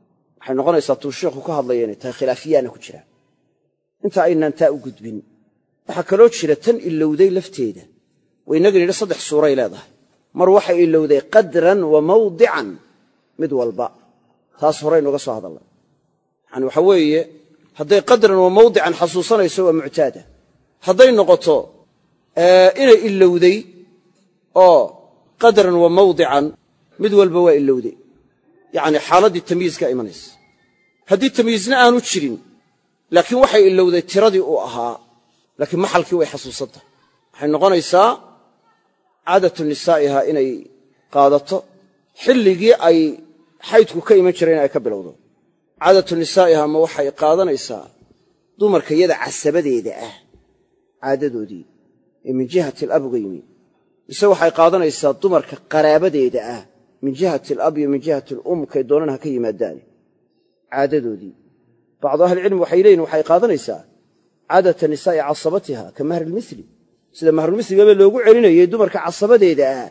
waxay noqonaysaa tuu sheekhu ka hadlaya inay tahay khilaafiyaana ku jira inta aynaan taa u gudbin waxaa kaloo jira tan ilowday lafteeda waynaga nidhi 3 suuray leedahay mar waxay ilowday qadran wa mawdican mid walba taas hore inooga soo hadalay yani waxa weeye hadday qadran wa mawdican xasuusanayso waa muctaada hadday noqoto inay ilowday oo qadran wa mawdican mid walba waa ilowday yani xaaladii tamyiizka imanaysa haddii tamyiizna aanu jirin laakiin waxay ilowday tiradii uu ahaa laakiin maxalkii way xasuusanta waxay noqonaysaa caadatu nisaa'iha inay qaadato xilligii ay xaydku ka iman jireen ay ka bilowdo caadatu nisaa'iha ma waxay qaadanaysaa dumarka yada casabadeeda ah caadadoodii ee min jihati alab uga yimi mise waxay qaadanaysaa dumarka qaraabadeeda ah min jihati alab iyo min jihati alum kay doonaan ha ka yimaadaan caadadoodii bacdu ahlicilmi waxay leeyihin waxay qaadanaysaa caadata nisaa'i casabatiha ka mahrulmisli sida mahrulmisligaba loogu celinayay dumarka casabadeeda ah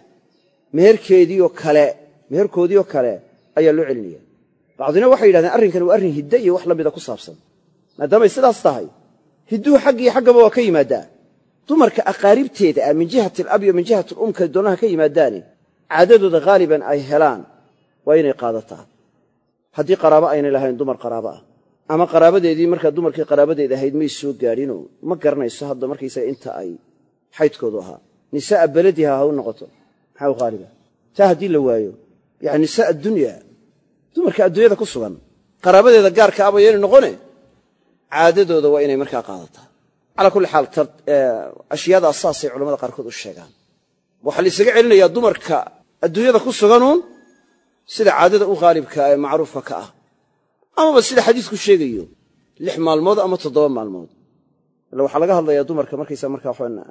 meherkoodiioo kale ayaa loo celinaya bacdina waxay yidhahdeen arrinkan waa arrin hidde iyo wax la mida ku saabsan maadaamay sidaas tahay hidduhu xaggii xaggaba waa ka yimaaddaa dumarka aqaaribteeda ah min jihati alab iyo min jihati alum kay doonaan ha ka yimaadaane caadadooda haaliban ay helaan waa inay qaadataa haddii qaraabo aynay lahayn dumar qaraabo ah ama qaraabadeedii markaa dumarkii qaraabadeeda ahayd may soo gaadhinoo ma garanayso hadda markaysaga inta ay xaydkoodu ahaa nisaa'a beladiha ha u noqoto maxaa u haaliba taa haddii la waayo yani nisaa addunya dumarka adduunyada ku sugan qaraabadeeda gaarka aba yaynay noqone caadadooda waa inay markaa qaadataa calaa kulli xaal ashyaada asaasay culamada qaarkood u sheegaan waxaa la isaga celinayaa dumarka adduunyada ku suganuun sida caadada u haalibka ee macruufka ka ah amaba sida xadiisku sheegayo 6 maalmood ama 7 maalmood ila waxaa laga hadlayaa dumarka markaysa markaa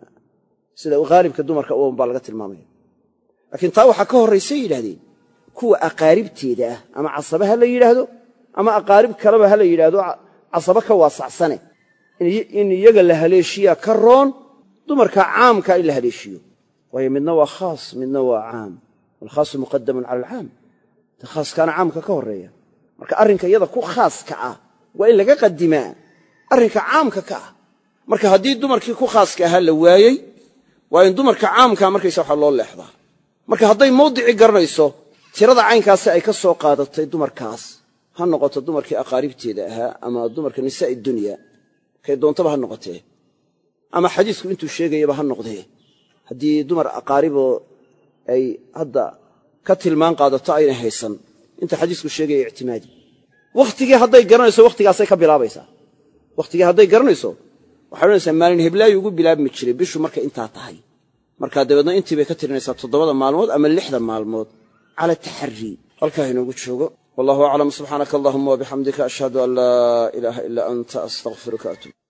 sida u haalibka dumarka uun baa laga tilmaamaya laakiin taa waxaa ka horraysay yidhahdeen kuwa aqaaribteeda ah ama casaba ha la yidhaahdo ama aqaarib kaleba ha la yidhaahdo casaba ka waasacsane in iyaga la haleeshiyaa ka roon dumarka caamka in la haleeshiyo waayo midna waa khaas midna waa caam walkhaasu muqadamun cala alcaam ta khaaskaana caamka ka horreeya marka arrinka iyada ku khaaska ah waa in laga qadimaa arrinka caamka ka ah marka haddii dumarkii ku khaaska ahaa la waayey waa in dumarka caamkaa markaysa waxa loo leexdaa marka hadday mawdici garanayso tirada caynkaasi ay ka soo qaadatay dumarkaas ha noqoto dumarkii aqaaribteeda ahaa ama dumarka nisaa'i dunya kay doontaba ha noqotee ama xadiisku intuu sheegayaba ha noqdee haddii dumar aqaariboo ay hadda ka tilmaan qaadato aynay haysan inta xadiisku sheegaya ictimaadi wakhtigii hadday garanayso wakhtigaasay ka bilaabaysaa wakhtigii hadday garanayso waxay odhanaysaa maalin heblaayu ugu bilaabmi jiray bishu markay intaa tahay markaa dabeedna intii bay ka tirinaysaa 7 maalmood ama 6 maalmood cala taxarrii halkaa inoogu joogo wallahu aclam subxaanaka allahuma wabixamdika ashhadu an laa ilaaha ilaa anta astaghfiruka atuub